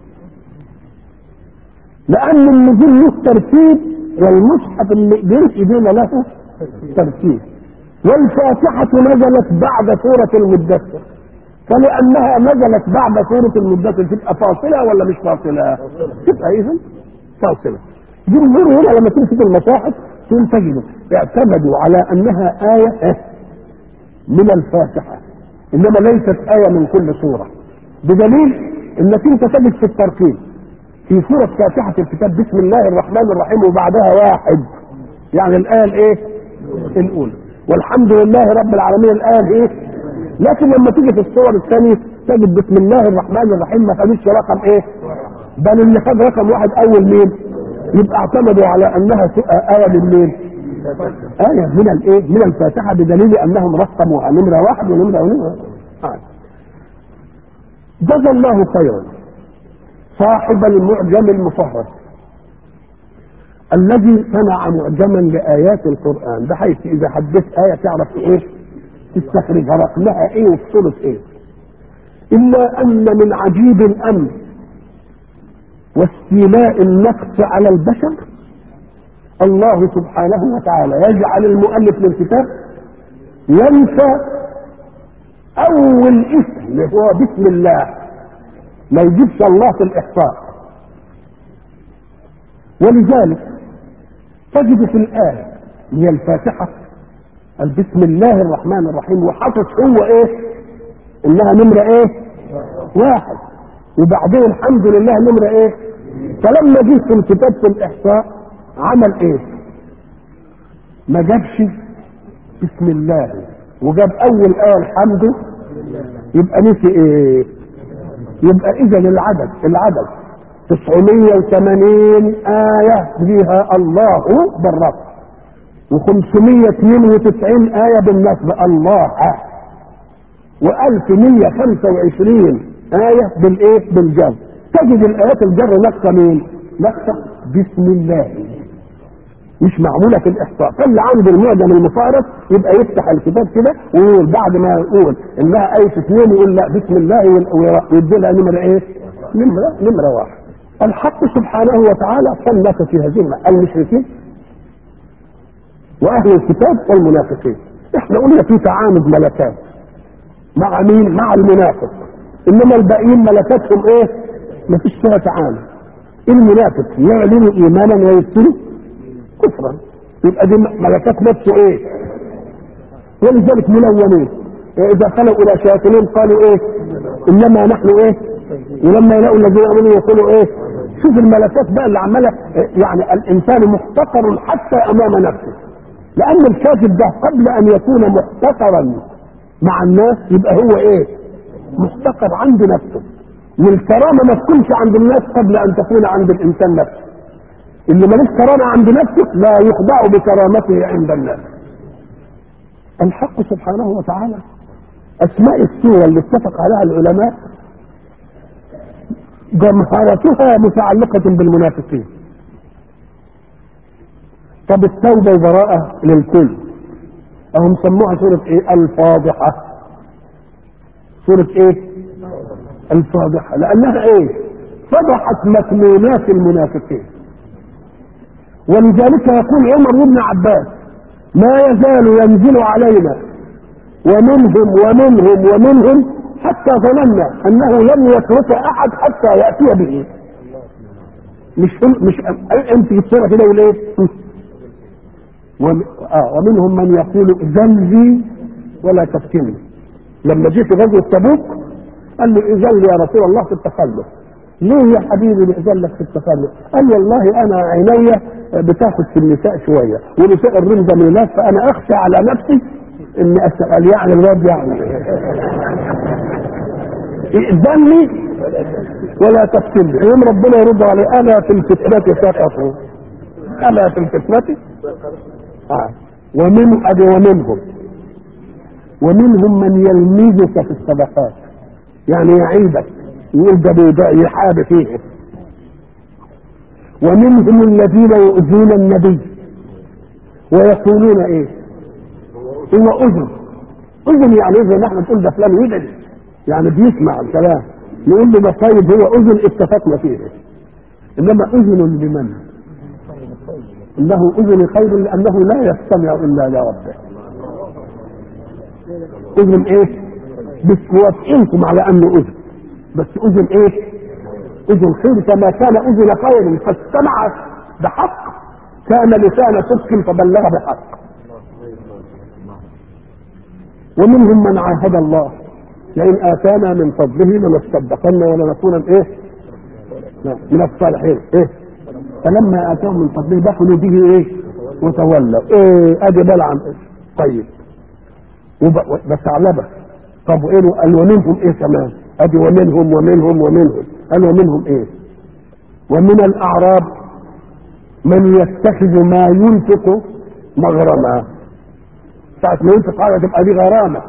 لأن النجوم له ترتيب والمصحف اللي بين ايدينا له ترتيب. والفاتحة نزلت بعد سورة المدثر، فلأنها نزلت بعد سورة المدثر تبقى فاصلة ولا مش فاصلة؟ تبقى إذن فاصلة. جمهور هنا لما تمسك المصاحف تجد اعتمدوا على أنها آية من الفاتحة إنما ليست آية من كل سورة، بدليل إنك أنت تجد في الترتيب في سورة فاتحة الكتاب بسم الله الرحمن الرحيم وبعدها واحد، يعني الآية الإيه؟ الأولى. والحمد لله رب العالمين الآية الإيه؟ لكن لما تيجي في الصور الثانية تجد بسم الله الرحمن الرحيم ما خدتش رقم إيه؟ بل اللي خد رقم واحد أول مين؟ يبقى اعتمدوا على أنها آية من مين؟ آية من الإيه؟ من الفاتحة، بدليل أنهم رقموا نمرة واحد ونمرة ونمرة. آه. جزا الله خيرا صاحب المعجم المفهرس الذي صنع معجما لآيات القرآن، بحيث إذا حدثت آية تعرف إيه؟ تستخرجها رقمها إيه وفصلت إيه. إلا أن من عجيب الأمر واستيلاء النقص على البشر الله سبحانه وتعالى يجعل المؤلف للكتاب ينسى أول اسم اللي هو بسم الله، ما يجيبش الله في الإحصاء. ولذلك تجد في الآية هي الفاتحة بسم الله الرحمن الرحيم وحطت هو إيه؟ إنها نمرة إيه؟ واحد، وبعدين الحمد لله نمرة إيه؟ فلما جيت في الكتاب في الإحصاء عمل إيه؟ ما جابش بسم الله وجاب أول آية الحمد، يبقى نسي إيه؟ يبقى إذا العدد العدد تسعمية وثمانين آية فيها الله بالرفع وخمسمية واثنين وتسعين آية بالنصب الله، وألف مية خمسة وعشرين آية بالإيه؟ بالجر. تجد الآيات الجر نقصة مين؟ نقصة بسم الله، مش معمولة في الإحصاء. فاللي عنده المعجم المفارق يبقى يفتح الكتاب كده ويقول بعد ما يقول إنها آية اثنين يقول لا بسم الله ويدي لها نمرة إيه؟ نمرة نمرة واحد. الحق سبحانه وتعالى صنف في هذه المشركين واهل الكتاب والمنافقين. احنا قلنا في تعامد ملكات مع مين؟ مع المنافق، انما الباقيين ملكاتهم ايه؟ ما فيش فيها تعامد. المنافق يعلن ايمانا ويبطل كفرا، يبقى دي ملكات نفسه ايه؟ ولذلك ملونين اذا خلوا الى شياطين قالوا ايه؟ انما نحن ايه؟ ولما يلاقوا الذين امنوا يقولوا ايه؟ شوف الملكات بقى اللي عماله، يعني الانسان محتقر حتى امام نفسه. لان الكاتب ده قبل ان يكون محتقرا مع الناس يبقى هو ايه؟ محتقر عند نفسه. والكرامه ما تكونش عند الناس قبل ان تكون عند الانسان نفسه. اللي ملوش كرامه عند نفسه لا يخضع بكرامته عند الناس. الحق سبحانه وتعالى اسماء السوره اللي اتفق عليها العلماء جمهرتها متعلقه بالمنافقين. طب التوبه وبراءه للكل اهم سموها سوره ايه؟ الفاضحه. سوره ايه؟ الفاضحه، لانها ايه؟ فضحت مكنونات المنافقين. ولذلك يقول عمر بن عباس ما يزال ينزل علينا ومنهم ومنهم ومنهم حتى ظننا انه لن يترك احد حتى ياتي به. مش مش انت في الصوره كده يقول ايه؟ اه ومنهم من يقول اذن لي ولا تفتني. لما جيت غزوه تبوك قال له اذن لي يا رسول الله في التخلف. ليه يا حبيبي بإذن لك في التخلف؟ قال والله انا عيني بتاخد في النساء شويه ونساء الرم زميلات فانا اخشى على نفسي اني اسال يعني الواد يعني اذن لي ولا تفتني. يوم ربنا يرد عليه انا في الفتنه سقطوا. انا في الفتنه آه. ومن ادي ومنهم ومنهم من يلمزك في الصدقات يعني يعيبك يقول ده يحاب فيه. ومنهم الذين يؤذون النبي ويقولون ايه؟ هو اذن. اذن يعني زي ما احنا نقول ده فلان ودن يعني بيسمع الكلام نقول له ده طيب هو اذن اتفقنا فيه. انما اذن لمن؟ انه اذن خير لانه لا يستمع الا لربه. اذن ايه؟ بس موافقينكم على انه اذن بس اذن ايه؟ اذن خير. كما كان اذن خير فاستمع بحق كان لسان صدق فبلغ بحق. ومنهم من عاهد الله لئن اتانا من فضله لنصدقن ولنكون ايه؟ من الصالحين. ايه؟ فلما اتاهم من فضله بخلوا به ايه؟ وتولوا. ايه ادي بلعم ايه؟ طيب بس علبه. طب وايه؟ قال ومنهم ايه كمان؟ ادي ومنهم ومنهم ومنهم. قال ومنهم ايه؟ ومن الاعراب من يتخذ ما ينفق مغرما. ساعة ما ينفق حاجه تبقى دي غرامه.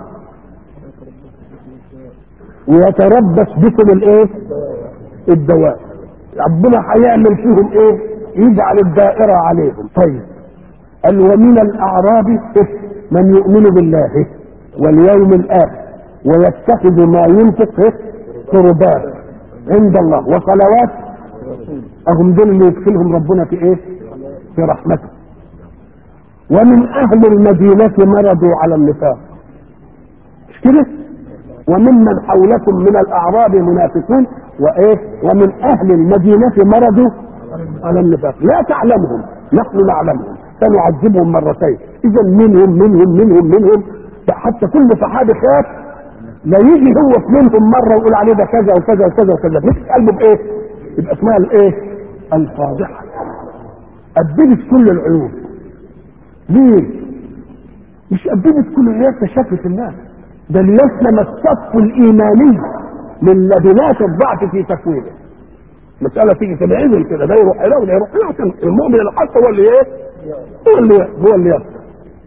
ويتربص بكم الايه؟ الدوائر. ربنا هيعمل فيهم ايه؟ يجعل الدائره عليهم. طيب قال ومن الاعراب من يؤمن بالله واليوم الاخر ويتخذ ما ينفق قربات عند الله وصلوات. اهم دول اللي يدخلهم ربنا في ايه؟ في رحمته. ومن اهل المدينه مرضوا على النفاق. مش كده؟ وممن حولكم من الاعراب منافقون وايه؟ ومن اهل المدينه مرضوا على النفاق لا تعلمهم نحن نعلمهم سنعذبهم مرتين. اذا منهم منهم منهم منهم حتى كل صحابي خاف لا يجي هو منهم مره ويقول عليه ده كذا وكذا وكذا وكذا. مش قلبه بايه؟ يبقى اسمها الايه؟ الفاضحه. قدمت كل العيوب. ليه؟ مش قدمت كل العيوب كشكل في الناس، ده ليسلم الصف الايماني من لبنات الضعف في تكوينه. مساله تيجي تبعيد كده ده يروح هنا وده يروح هنا عشان المؤمن الحق هو اللي ايه؟ هو اللي هو اللي يفتح.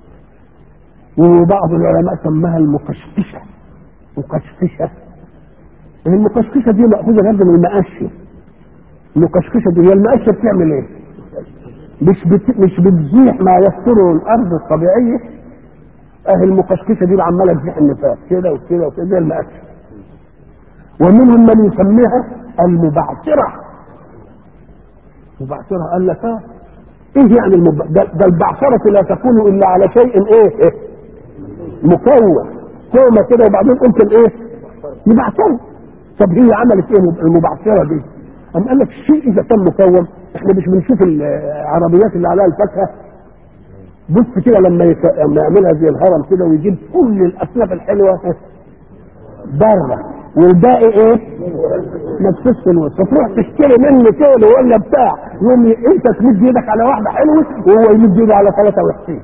وبعض العلماء سماها المقشقشه. مقشقشه. المقشقشه دي مأخوذه برضه من المقشه. المقشقشه دي هي المقشه بتعمل ايه؟ مش بت... مش بتزيح ما يستره الارض الطبيعيه. اهي المقشقشه دي عماله تزيح النفاق كده وكده وكده زي المقشه. ومنهم من يسميها المبعثره. مبعثره قال لك اه ايه يعني المب... ده, ده البعثره لا تكون الا على شيء ايه؟ ايه؟ مكون كومه كده وبعدين قلت الايه؟ مبعثره. طب هي عملت ايه المبعثره دي؟ قام قال لك الشيء اذا كان مكون احنا مش بنشوف العربيات اللي عليها الفاكهه بص كده لما يك... لما يعملها زي الهرم كده ويجيب كل الاصناف الحلوه بره والباقي ايه؟ مكسوس في الوسط. فتروح تشتري منه كيلو ولا بتاع يوم انت تمد ايدك على واحده حلوه وهو يمد ايده على ثلاثه وحشين.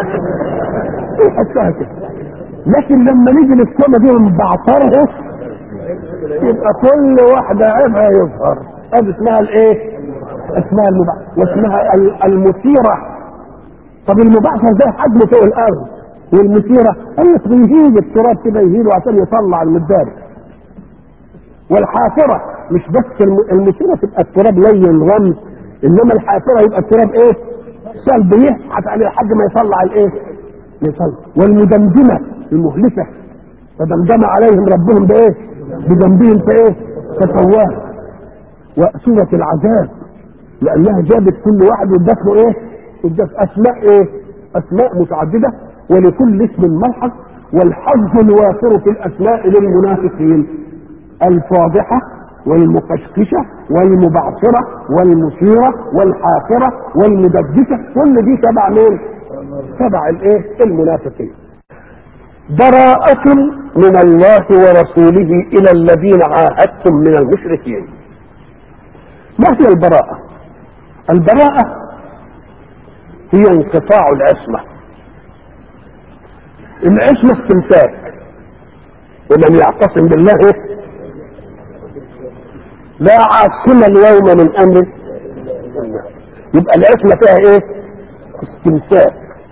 حتى كده. لكن لما نيجي للسنه دي ونبعترها يبقى كل واحده عيبها يظهر. هذه اسمها الايه؟ اسمها المبعثر. واسمها المثيره. طب المبعثر ده حجمه فوق الارض، والمثيره قالت بيهيج التراب كده يهيله عشان يطلع المدارك. والحافره مش بس المثيره تبقى التراب لين رمز، انما الحافره يبقى التراب ايه؟ سلب يحت عليه لحد ما يطلع الايه؟ يطلع. والمدمدمه المهلكه فدمدم عليهم ربهم بايه؟ بذنبهم في ايه؟ فسواه. وسوره العذاب لانها جابت كل واحد وادت له ايه؟ ادت اسماء ايه؟ اسماء متعدده ولكل اسم ملحق. والحظ الوافر في الاسماء للمنافقين الفاضحه والمقشقشه والمبعثره والمثيره والحافره والمدبسه، كل دي تبع مين؟ تبع الايه؟ المنافقين. براءة من الله ورسوله الى الذين عاهدتم من المشركين. ما هي البراءة؟ البراءة هي انقطاع العصمة. العصمة استمساك، ومن يعتصم بالله لا عاصم اليوم من امره. يبقى العصمة فيها ايه؟ استمساك.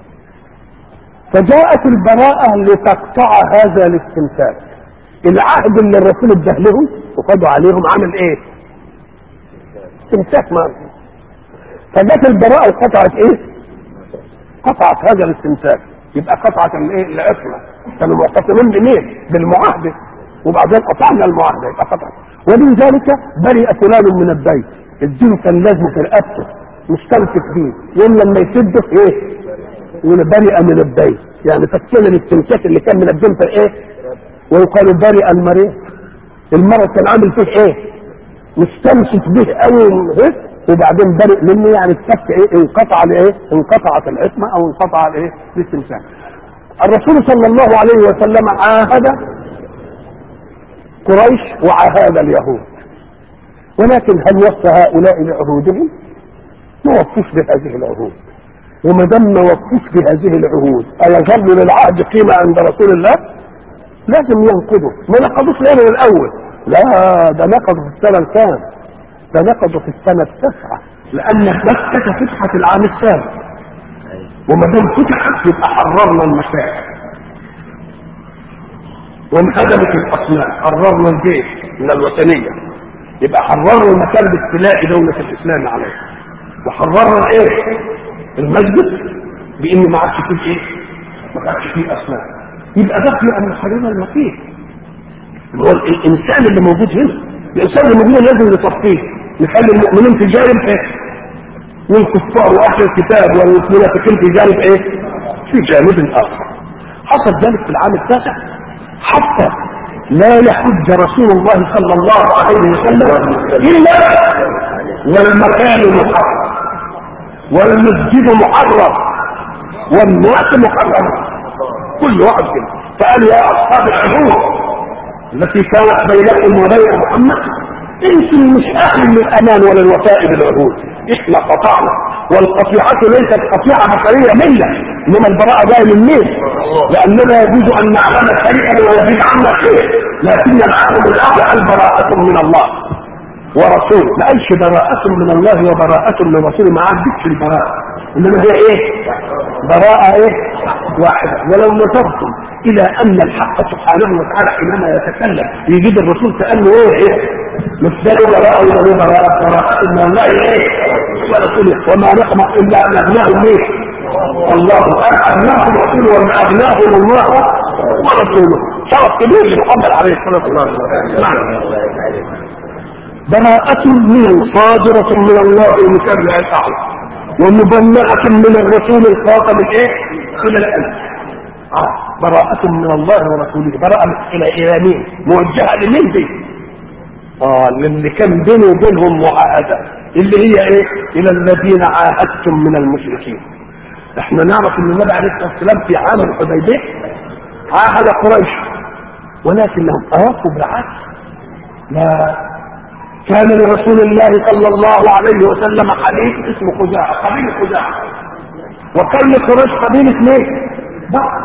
فجاءت البراءة لتقطع هذا الاستمساك. العهد اللي الرسول اداه لهم وخدوا عليهم عمل ايه؟ استمساك معه. فجاءت البراءة وقطعت ايه؟ قطعت هذا الاستمساك. يبقى قطعت الايه؟ العصمة. كانوا معتصمين بمين؟ بالمعاهدة، وبعدين قطعنا المعاهدة يبقى قطعت. ومن ذلك برئ فلان من البيت، الدين كان لازم في رقبته مستمسك بيه، يوم لما يسده ايه؟ يقول برئ من البيت، يعني فكنا الاستمساك اللي كان من الدين في ايه؟ ويقال برئ المريض، المرض كان عامل فيه ايه؟ مستمسك به قوي وبعدين برئ منه، يعني الفك ايه؟ انقطع لايه؟ انقطعت العصمه او انقطع الايه؟ الاستمساك. الرسول صلى الله عليه وسلم عاهد قريش وعاهد اليهود، ولكن هل وفى هؤلاء بعهودهم؟ ما وفوش بهذه العهود. وما دام ما وفوش بهذه العهود أيظل للعهد قيمة عند رسول الله؟ لازم ينقضوا. ما نقضوش ليه من الأول؟ لا، ده نقضوا في السنة الكام؟ ده نقضوا في السنة التاسعة، لأن مكة فتحت العام السابع، وما دام فتحت يبقى حررنا المساجد وانهدمت الأصنام، حررنا الجيش من الوثنية، يبقى حررنا المكان باستيلاء دولة الإسلام عليه، وحررنا إيه؟ المسجد بإن ما عادش فيه إيه؟ ما عادش فيه أصنام. يبقى ده في أن حررنا المكان. هو الإنسان اللي موجود هنا، الإنسان اللي موجود لازم نصفيه، نخلي المؤمنين في جانب إيه؟ والكفار وأهل الكتاب والمنافقين في جانب إيه؟ في جانب آخر. حصل ذلك في العام التاسع حتى لا يحج رسول الله صلى الله عليه وسلم إلا والمكان محرم والمسجد محرم والناس محرم، كل واحد كده. فقال يا أصحاب العهود التي كانت بينكم وبين محمد انتم مش أهل للأمان ولا الوفاء بالعهود، احنا قطعنا. والقطيعة ليست قطيعة بشرية ملة، انما البراءة جاية من مين؟ لأننا يجوز أن نعلم شيئا ويزيد عنا شيء، لكن العالم الأعلى البراءة من الله ورسوله. ما قالش براءة من الله وبراءة من رسوله، ما عدتش البراءة، انما هي ايه؟ براءة ايه؟ واحدة. ولو نظرتم الى ان الحق سبحانه وتعالى حينما يتكلم يجيب الرسول كأنه ايه ايه؟ مثل براءة وله براءة، براءة من الله ايه؟ ورسوله. وما نقمع الا ان اغناهم ايه؟ الله. اغناهم رسوله وما اغناهم الله ورسوله. شرف كبير لمحمد عليه الصلاة والسلام. براءة من صادرة من الله المكرم الأعلى، ومبلغة من الرسول الخاطب الايه؟ إلى الألف. آه. براءة من الله ورسوله، براءة إلى إلى مين؟ موجهة لمين دي؟ آه اللي كان بينه وبينهم معاهدة، اللي هي إيه؟ إلى الذين عاهدتم من المشركين. إحنا نعرف إن النبي عليه الصلاة والسلام في عام الحديبية عاهد قريش، ولكنهم أوافوا بالعكس. لا، كان لرسول الله صلى الله عليه وسلم حليف اسمه خزاعة، قبيلة خزاعة، وكان لقريش قبيلة ليه؟ بكر.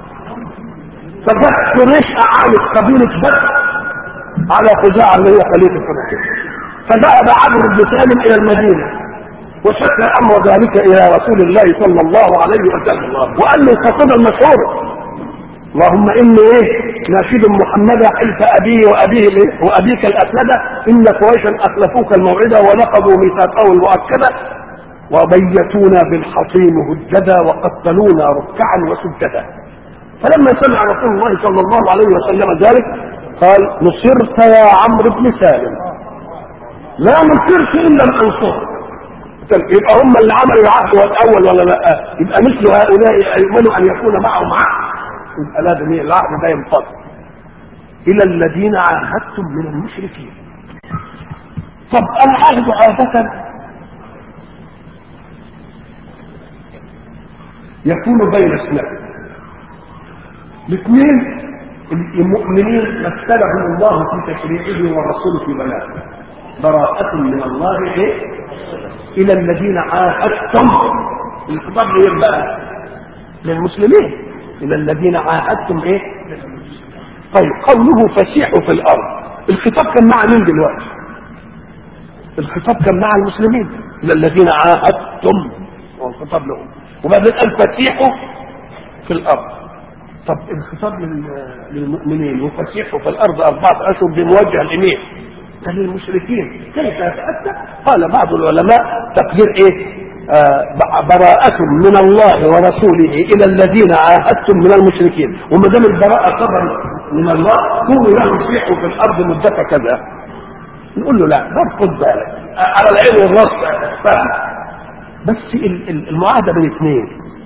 فجاء قريش أعانت قبيلة بكر على خزاعة اللي هي خليفة قريش، فذهب عمرو بن سالم إلى المدينة وشكى أمر ذلك إلى رسول الله صلى الله عليه وسلم، وقال له الخطيبة المشهورة: اللهم إني إيه ناشد محمدا حلف أبيه وأبيه إيه وأبيك الأسد إن قريشا أخلفوك الموعدة ونقضوا ميثاقه المؤكدة وبيتونا بالحصين هجدا وقتلونا ركعا وسجدا. فلما سمع رسول الله صلى الله عليه وسلم ذلك قال: نصرت يا عمرو بن سالم، لا نصرت إلا الأنصار. يبقى هم اللي عملوا العهد والأول ولا لا؟ يبقى مثل هؤلاء يؤمنوا أن يكون معهم عهد، يبقى لازم العهد ده ينقض. الى الذين عاهدتم من المشركين. طب العهد عادة يكون بين اثنين، الاثنين المؤمنين مثلهم الله في تشريعه ورسوله في بلاغه. براءة من الله ايه؟ الى الذين عاهدتم. الخطاب ليه بقى؟ للمسلمين. الى الذين عاهدتم ايه؟ طيب قوله فسيحوا في الارض، الخطاب كان مع مين دلوقتي؟ الخطاب كان مع المسلمين، الى الذين عاهدتم هو الخطاب لهم، وبعدين قال فسيحوا في الارض. طب الخطاب للمؤمنين وفسيحوا في الارض اربعه اشهر بموجه لمين؟ ده للمشركين. كيف يتاتى؟ قال بعض العلماء تقدير ايه؟ آه براءة من الله ورسوله الى الذين عاهدتم من المشركين، وما دام البراءة خبر من الله قولوا لهم سيحوا في الارض مدة كذا. نقول له لا، ده خد بالك على العين والراس فاهم، بس المعاهدة بين اثنين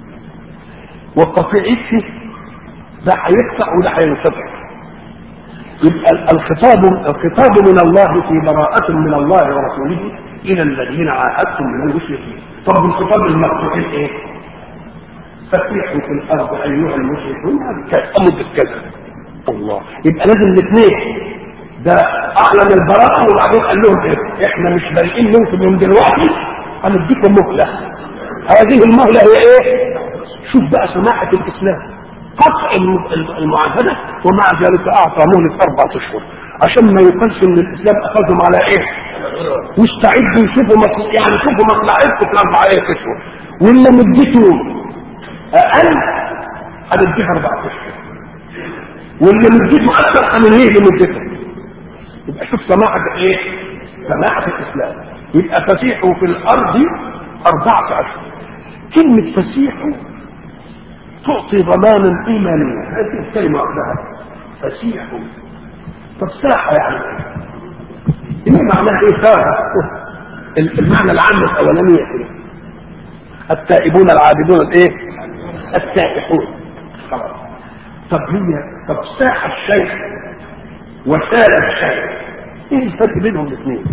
وقطيعته ده هيقطع وده هينقطع. يبقى الخطاب الخطاب من الله في براءة من الله ورسوله الى الذين عاهدتم من المشركين. طب الخطاب المقطوعين ايه؟ فسيحوا في الارض ايها المشركون مدة كذا. الله، يبقى لازم الاثنين، ده اعلن البراءة وبعدين قال لهم ايه؟ احنا مش بارئين منكم من دلوقتي، هنديكم مهلة. هذه المهلة هي ايه؟ شوف بقى سماحة الاسلام، قطع المعاهدة ومع ذلك اعطى مهلة اربعة اشهر عشان ما يقالش ان الاسلام اخذهم على ايه؟ واستعدوا يشوفوا مصل... يعني شوفوا مصلحتكم في الاربعة اشهر، واللي مدته اقل هنديها اربعة اشهر، واللي مدته اكثر هننهيه لمدته. يبقى شوف سماحة ايه؟ سماحة الاسلام. يبقى فسيحوا في الارض اربعة اشهر. كلمة فسيحوا تعطي ضمانا ايمانيا، هذه الكلمة وحدها فسيحوا. طب ساحة يعني ايه؟ معناها ايه ساحة؟ المعنى العام الاولانية كده التائبون العابدون الايه؟ السائحون. خلاص. طب هي طب ساحة الشيء وسال الشيء، ايه الفرق بينهم الاثنين؟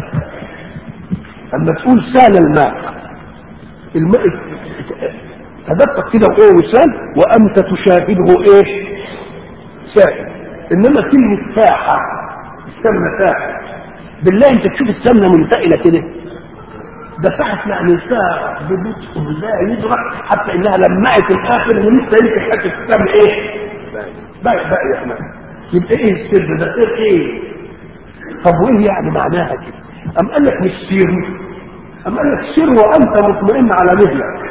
اما تقول سال الماء، الماء تدفق كده وايه وسال، وانت تشاهده ايه؟ سائل. انما كلمة ساحة، السمنة ساحة، بالله انت تشوف السمنة منتقلة كده، ده ساحة يعني ساعة ببطء لا يدرك، حتى انها لمعت الاخر ولسه يمكن حتى السمن ايه؟ باقي باقي يا احمد. يبقى ايه السر ده؟ سر ايه؟ طب وايه يعني معناها كده؟ ام قال لك مش سير، ام قال لك سير وانت مطمئن على رجلك،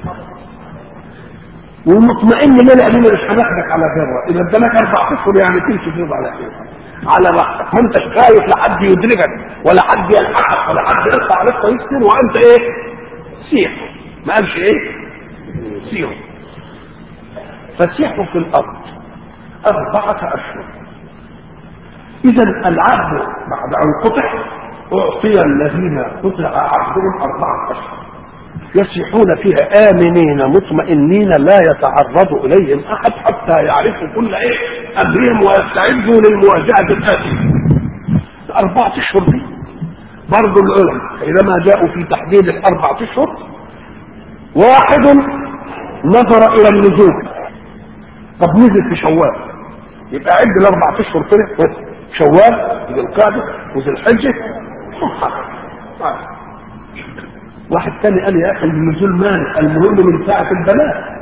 ومطمئن لنا لان مش هناخدك على ذره. اذا ادالك اربع اشهر يعني تمشي فيه على خير على راحتك، ما انتش خايف لحد يدركك ولا حد يلحقك ولا حد يرفع عليك ويسكن، وانت ايه؟ سيح. ما قالش ايه؟ سيح. فسيحوا في الارض اربعه اشهر. اذا العبد بعد ان قطع اعطي الذين قطع عبدهم اربعه اشهر يسيحون فيها آمنين مطمئنين لا يتعرض إليهم أحد حتى يعرفوا كل إيه أمرهم ويستعدوا للمواجهة الآتية. أربعة أشهر دي برضو العلماء حينما جاءوا في تحديد الأربعة أشهر، واحد نظر إلى النزول. طب نزل في شوال، يبقى عد الأربعة أشهر كده: شوال وذي القعدة وذي الحجة واحد تاني قال يا اخي النزول مال المهم من ساعه البلاء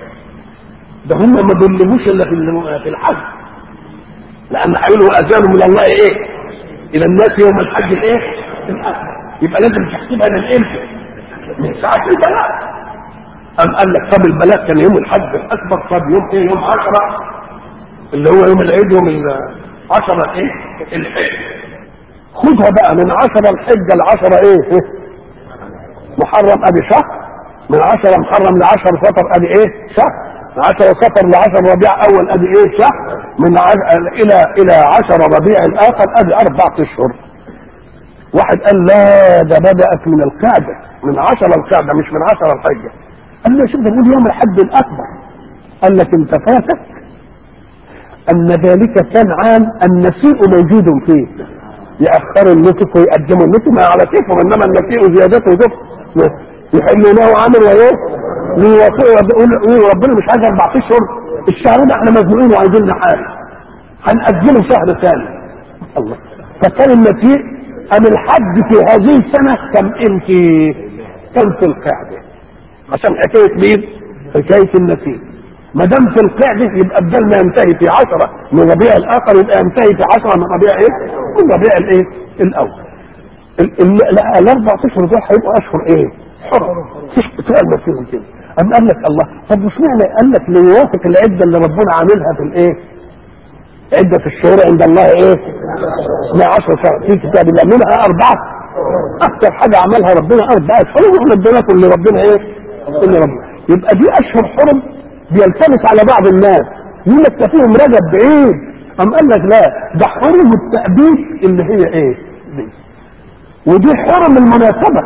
ده هم ما بيلموش الا في في الحج، لان هيقولوا اذان من الله ايه الى الناس يوم الحج الايه الاكبر، يبقى لازم تحسبها من امتى؟ من ساعه البلاء. أم قال لك طب البلاء كان يوم الحج الاكبر، طب يوم ايه؟ يوم عشرة اللي هو يوم العيد، يوم عشرة ايه الحج. خدها بقى من عشرة الحجه لعشرة ايه محرم ادي شهر، من عشرة محرم لعشر سفر ادي ايه شهر، من عشرة سفر لعشر ربيع اول ادي ايه شهر، من عشر الى الى عشر ربيع الاخر ادي اربع اشهر. واحد قال لا ده بدات من القعده، من عشرة القعده مش من عشرة الحجه. قال له شوف ده بيقول يوم الحج الاكبر. قال لك انت فاتك ان ذلك كان عام النسيء موجود فيه، يأخروا النسك ويقدموا النسك ما على كيفهم، انما النسيء زيادته زفت يحلونه عامل وايه ويوافقوا ربنا مش عايز اربع اشهر، الشهر ده احنا مزنوقين وعايزين حاجه هنأجله شهر ثاني. الله، فكان النسيء ام الحج في هذه السنه كم امتى؟ كم في القعده، عشان حكايه مين؟ حكايه النسيء. ما دام في القعده يبقى بدل ما ينتهي في عشرة من ربيع الاخر يبقى ينتهي في عشرة من ربيع ايه؟ من ربيع الايه؟ الاول. لا الاربع اشهر دول هيبقوا اشهر ايه؟ حرم. سؤال ما فيهم كده. أم قال لك الله طب مش معنى قال لك ليوافق العده اللي ربنا عاملها في الايه؟ عده الشهور عند الله ايه؟ اثنا عشر شهر في كتاب الله منها اربعه، اكثر حاجه عملها ربنا اربعه اشهر واحنا ادينا كل ربنا ايه؟ اللي ربنا يبقى دي اشهر حرم بيلتبس على بعض الناس يقول لك فيهم رجب بعيد. أم قال لك لا ده حرم التأبيد اللي هي ايه؟ دي. ودي حرم المناسبة،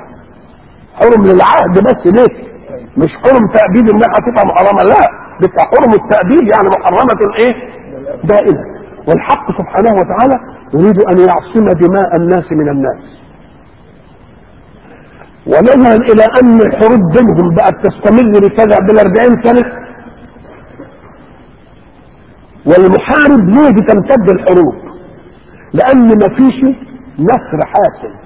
حرم للعهد بس ليه؟ مش حرم تأبيد انها هتبقى محرمة، لا ده حرم التأبيد يعني محرمة ايه؟ دائما. والحق سبحانه وتعالى يريد ان يعصم دماء الناس من الناس، ونظرا الى ان الحروب بينهم بقت تستمر لكذا بالاربعين سنة، والمحارب ليه بتمتد الحروب؟ لان مفيش نصر حاسم.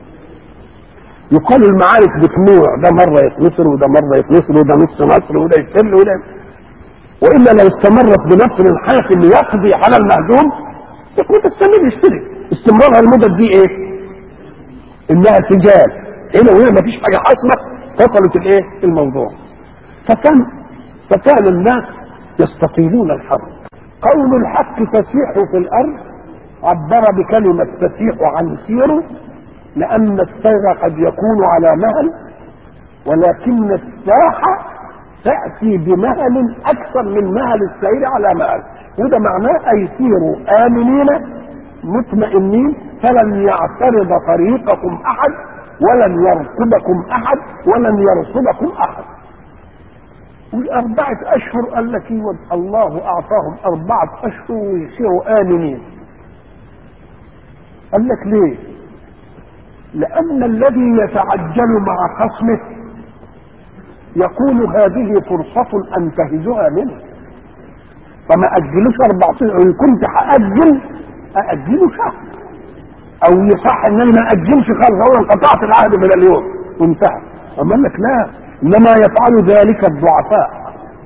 يقال المعارك بتنوع، ده مرة يتنصر وده مرة يتنصر وده نص نصر وده يتل وده، والا لو استمرت بنصر حاسم يقضي على المهزوم يكون تستمر يشتري. استمرارها المدة دي ايه؟ انها سجال هنا وهنا مفيش حاجة حاسمة فصلت الايه؟ الموضوع. فكان فكان الناس يستطيلون الحرب. قول الحق فسيحوا في الارض عبر بكلمة فسيحوا عن سيروا، لان السير قد يكون على مهل ولكن الساحة تأتي بمهل اكثر من مهل السير على مهل، وده معناه اي سيروا امنين مطمئنين فلن يعترض طريقكم احد ولن يرصدكم احد ولن يرصدكم احد. والاربعة اشهر قال لك الله اعطاهم اربعة اشهر ويصيروا امنين. قال لك ليه؟ لان الذي يتعجل مع خصمه يقول هذه فرصة انتهزها منه، فما اجلوش اربعة اشهر، ان كنت هاجل ااجله شهر، او يصح ان انا ما اجلش خالص اقول انقطعت العهد من اليوم وانتهى. اما قال لك لا، انما يفعل ذلك الضعفاء،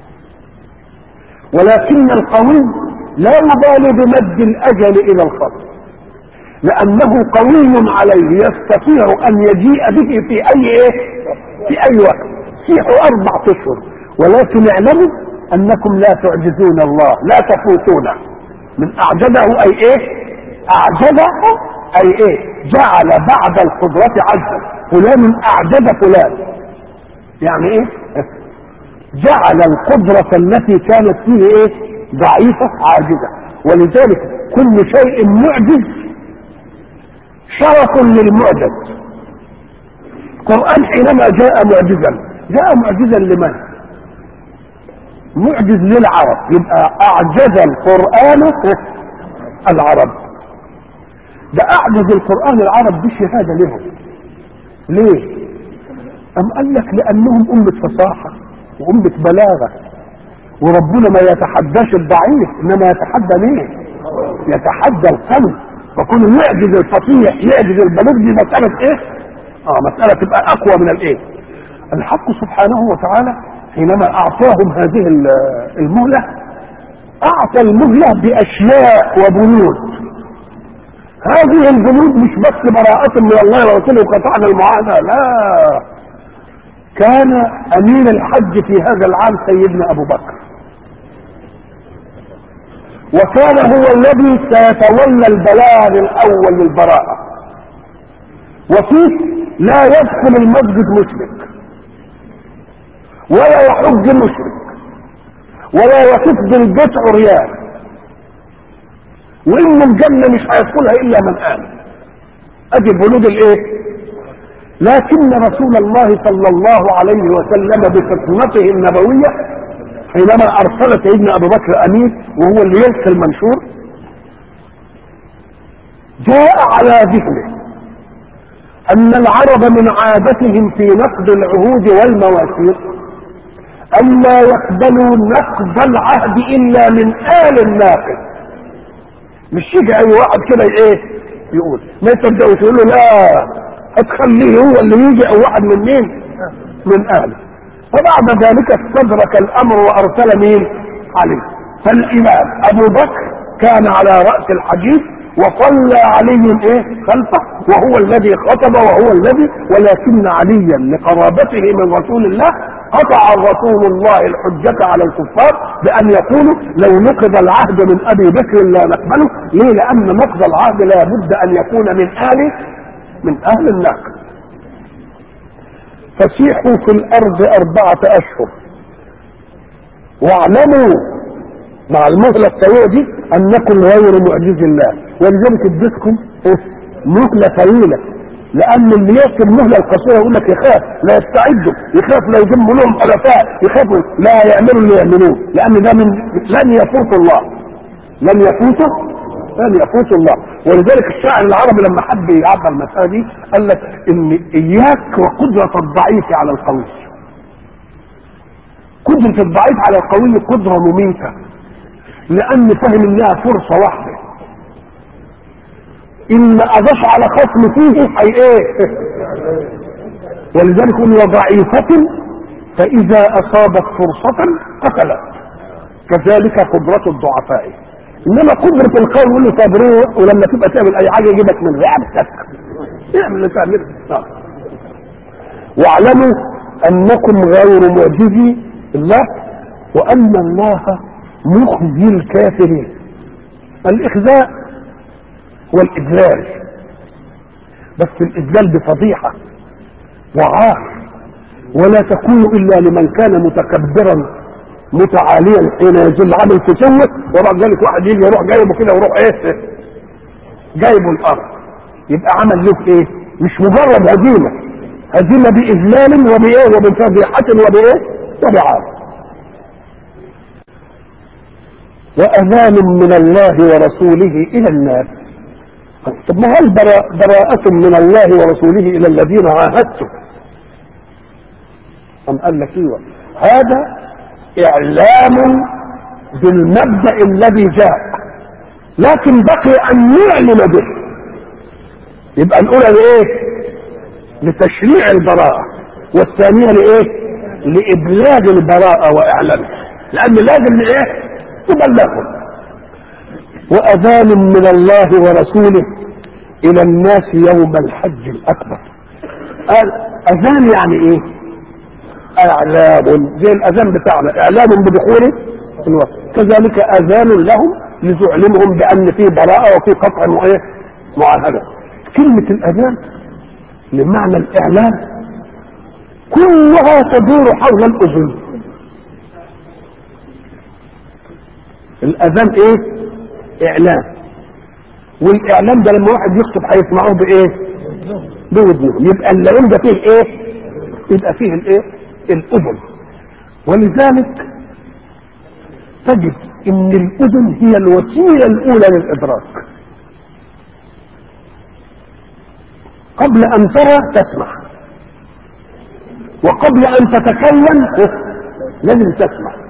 ولكن القوي لا يبالي بمد الاجل الى الخصم لانه قوي عليه يستطيع ان يجيء به في اي ايه؟ في اي وقت. سيحوا اربع اشهر، ولكن اعلموا انكم لا تعجزون الله، لا تفوتونه. من اعجزه اي ايه؟ اعجزه اي ايه؟ جعل بعد القدرة عجزا، فلان اعجز فلان، يعني ايه؟ جعل القدرة التي كانت فيه ايه؟ ضعيفة عاجزة. ولذلك كل شيء معجز شرف للمعجز. القرآن حينما جاء معجزا جاء معجزا لمن؟ معجز للعرب، يبقى اعجز القرآن العرب. ده اعجز القرآن العرب بشهادة لهم. ليه؟ ام قال لك لانهم امة فصاحة وامة بلاغة، وربنا ما يتحداش الضعيف انما يتحدى مين؟ يتحدى القوي. فكون يعجز الفصيح يعجز البلوغ دي مسألة ايه؟ اه مسألة تبقى اقوى من الايه؟ الحق سبحانه وتعالى حينما اعطاهم هذه المهلة اعطى المهلة باشياء وبنود. هذه البنود مش بس براءة من الله ورسوله وقطعنا المعاهدة، لا، كان امين الحج في هذا العام سيدنا ابو بكر، وكان هو الذي سيتولى البلاغ الاول للبراءة، وفيه لا يدخل المسجد مشرك ولا يحج مشرك ولا يطوف بالبيت عريان، وان الجنة مش هيدخلها الا من امن. ادي بنود الايه؟ لكن رسول الله صلى الله عليه وسلم بفطنته النبوية حينما ارسل سيدنا ابو بكر امين وهو اللي يلقي المنشور، جاء على ذهنه ان العرب من عادتهم في نقض العهود والمواثيق ان لا يقبلوا نقض العهد الا من آل الناقض. مش يجي اي واحد كده ايه يقول، ما تبدأوا تقول له لا هتخليه هو اللي يجي او واحد من مين؟ من اهله. فبعد ذلك استدرك الامر وارسل مين؟ علي. فالامام ابو بكر كان على رأس الحديث وصلى علي ايه خلفه وهو الذي خطب وهو الذي، ولكن عليا لقرابته من رسول الله قطع رسول الله الحجة على الكفار بأن يقولوا لو نقض العهد من أبي بكر لا نقبله. ليه؟ لأن نقض العهد لا بد أن يكون من آل من أهل الناقة. فسيحوا في الأرض أربعة أشهر واعلموا مع المهلة الطويلة دي أنكم غير معجز الله. ولذلك اديتكم مهلة طويلة، لان اللي يكتب مهله القصيره يقول لك يخاف لا يستعدوا، يخاف لا يجموا لهم حلفاء، يخافوا لا يعملوا اللي يعملوه، لان ده من لن يفوت الله، لن يفوته لن يفوت الله. ولذلك الشاعر العربي لما حب يعبر المساله دي قال لك ان اياك وقدره الضعيف على القوي. قدره الضعيف على القوي قدره مميته، لان فهم انها فرصه واحده، ان اضاف على خصم فيه حي ايه. ولذلك يقول وضعيفة فاذا اصابت فرصة قتلت، كذلك قدرة الضعفاء. انما قدرة القوم يقول له صبروه، ولما تبقى تعمل اي حاجة يجيبك من رقبتك اعمل اللي تعمله. واعلموا انكم غير معجزي الله وان الله مخزي الكافرين. الاخزاء والإذلال، بس الإذلال بفضيحة وعار، ولا تكون إلا لمن كان متكبرا متعاليا حين يزل عمل في سوء وبعد ذلك واحد يجي يروح جايبه كده ويروح ايه جايبه الأرض، يبقى عمل له ايه؟ مش مجرد هزيمة، هزيمة بإذلال وبإيه وبفضيحة وبإيه وبعار. وأذان من الله ورسوله إلى الناس. طب ما هل براءة من الله ورسوله الى الذين عاهدتم؟ ام قال لك ايوه، هذا اعلام بالمبدأ الذي جاء، لكن بقي ان نعلم به. يبقى الاولى لايه؟ لتشريع البراءة، والثانية لايه؟ لابلاغ البراءة واعلانها، لان لازم لايه؟ تبلغهم. وأذان من الله ورسوله إلى الناس يوم الحج الأكبر. قال أذان يعني إيه؟ إعلام، زي الأذان بتاعنا إعلام بدخول الوقت، كذلك أذان لهم لتعلمهم بأن في براءة وفي قطع وإيه معاهدة. كلمة الأذان لمعنى الإعلام كلها تدور حول الأذن. الأذان إيه؟ اعلام، والاعلام ده لما واحد يخطب هيسمعوه بايه؟ بودنه. يبقى اللعين ده فيه ايه؟ يبقى فيه الايه؟ الاذن. ولذلك تجد ان الاذن هي الوسيله الاولى للادراك. قبل ان ترى تسمع، وقبل ان تتكلم لازم تسمع.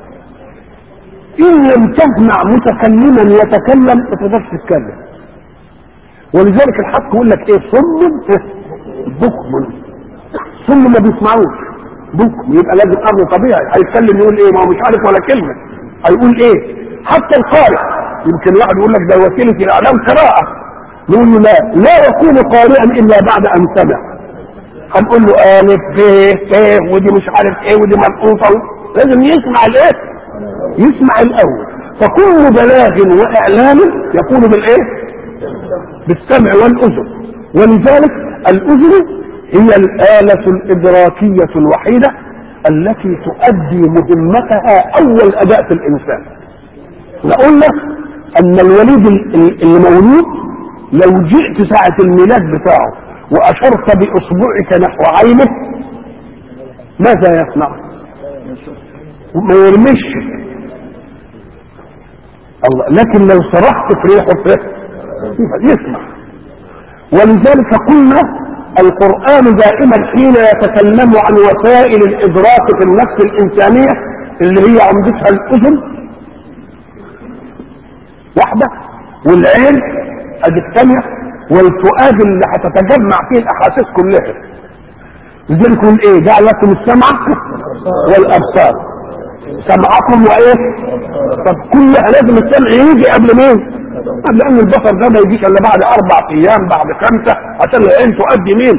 ان لم تسمع متكلما يتكلم ما تقدرش تتكلم. ولذلك الحق يقول لك ايه؟ صم بكم. صم ما بيسمعوش، بكم يبقى لازم امر طبيعي، هيتكلم يقول ايه؟ ما هو مش عارف ولا كلمه، هيقول ايه؟ حتى القارئ يمكن واحد يقول لك ده وسيله الاعلام قراءه، نقول له لا، لا يكون قارئا الا بعد ان سمع. هنقول له الف ب ت ودي مش عارف ايه ودي منقوطه، لازم يسمع الايه؟ يسمع الاول. فكل بلاغ واعلام يكون بالايه؟ بالسمع والاذن. ولذلك الاذن هي الآلة الإدراكية الوحيدة التي تؤدي مهمتها أول أداء في الإنسان. قلنا أن الوليد المولود لو جئت ساعة الميلاد بتاعه وأشرت بإصبعك نحو عينه ماذا يصنع؟ ما يرمش الله، لكن لو صرخت في ريحه يسمع. ولذلك قلنا القرآن دائما حين يتكلم عن وسائل الإدراك في النفس الإنسانية اللي هي عمدتها الأذن واحدة، والعين ادي الثانية، والفؤاد اللي هتتجمع فيه الأحاسيس كلها. لذلك يقول إيه؟ جعل لكم السمع والأبصار، سمعكم وإيه؟ طب كلها لازم السمع يجي قبل مين؟ لأن البصر ده ما يجيش الا بعد اربع ايام بعد خمسه عشان العين تؤدي مين؟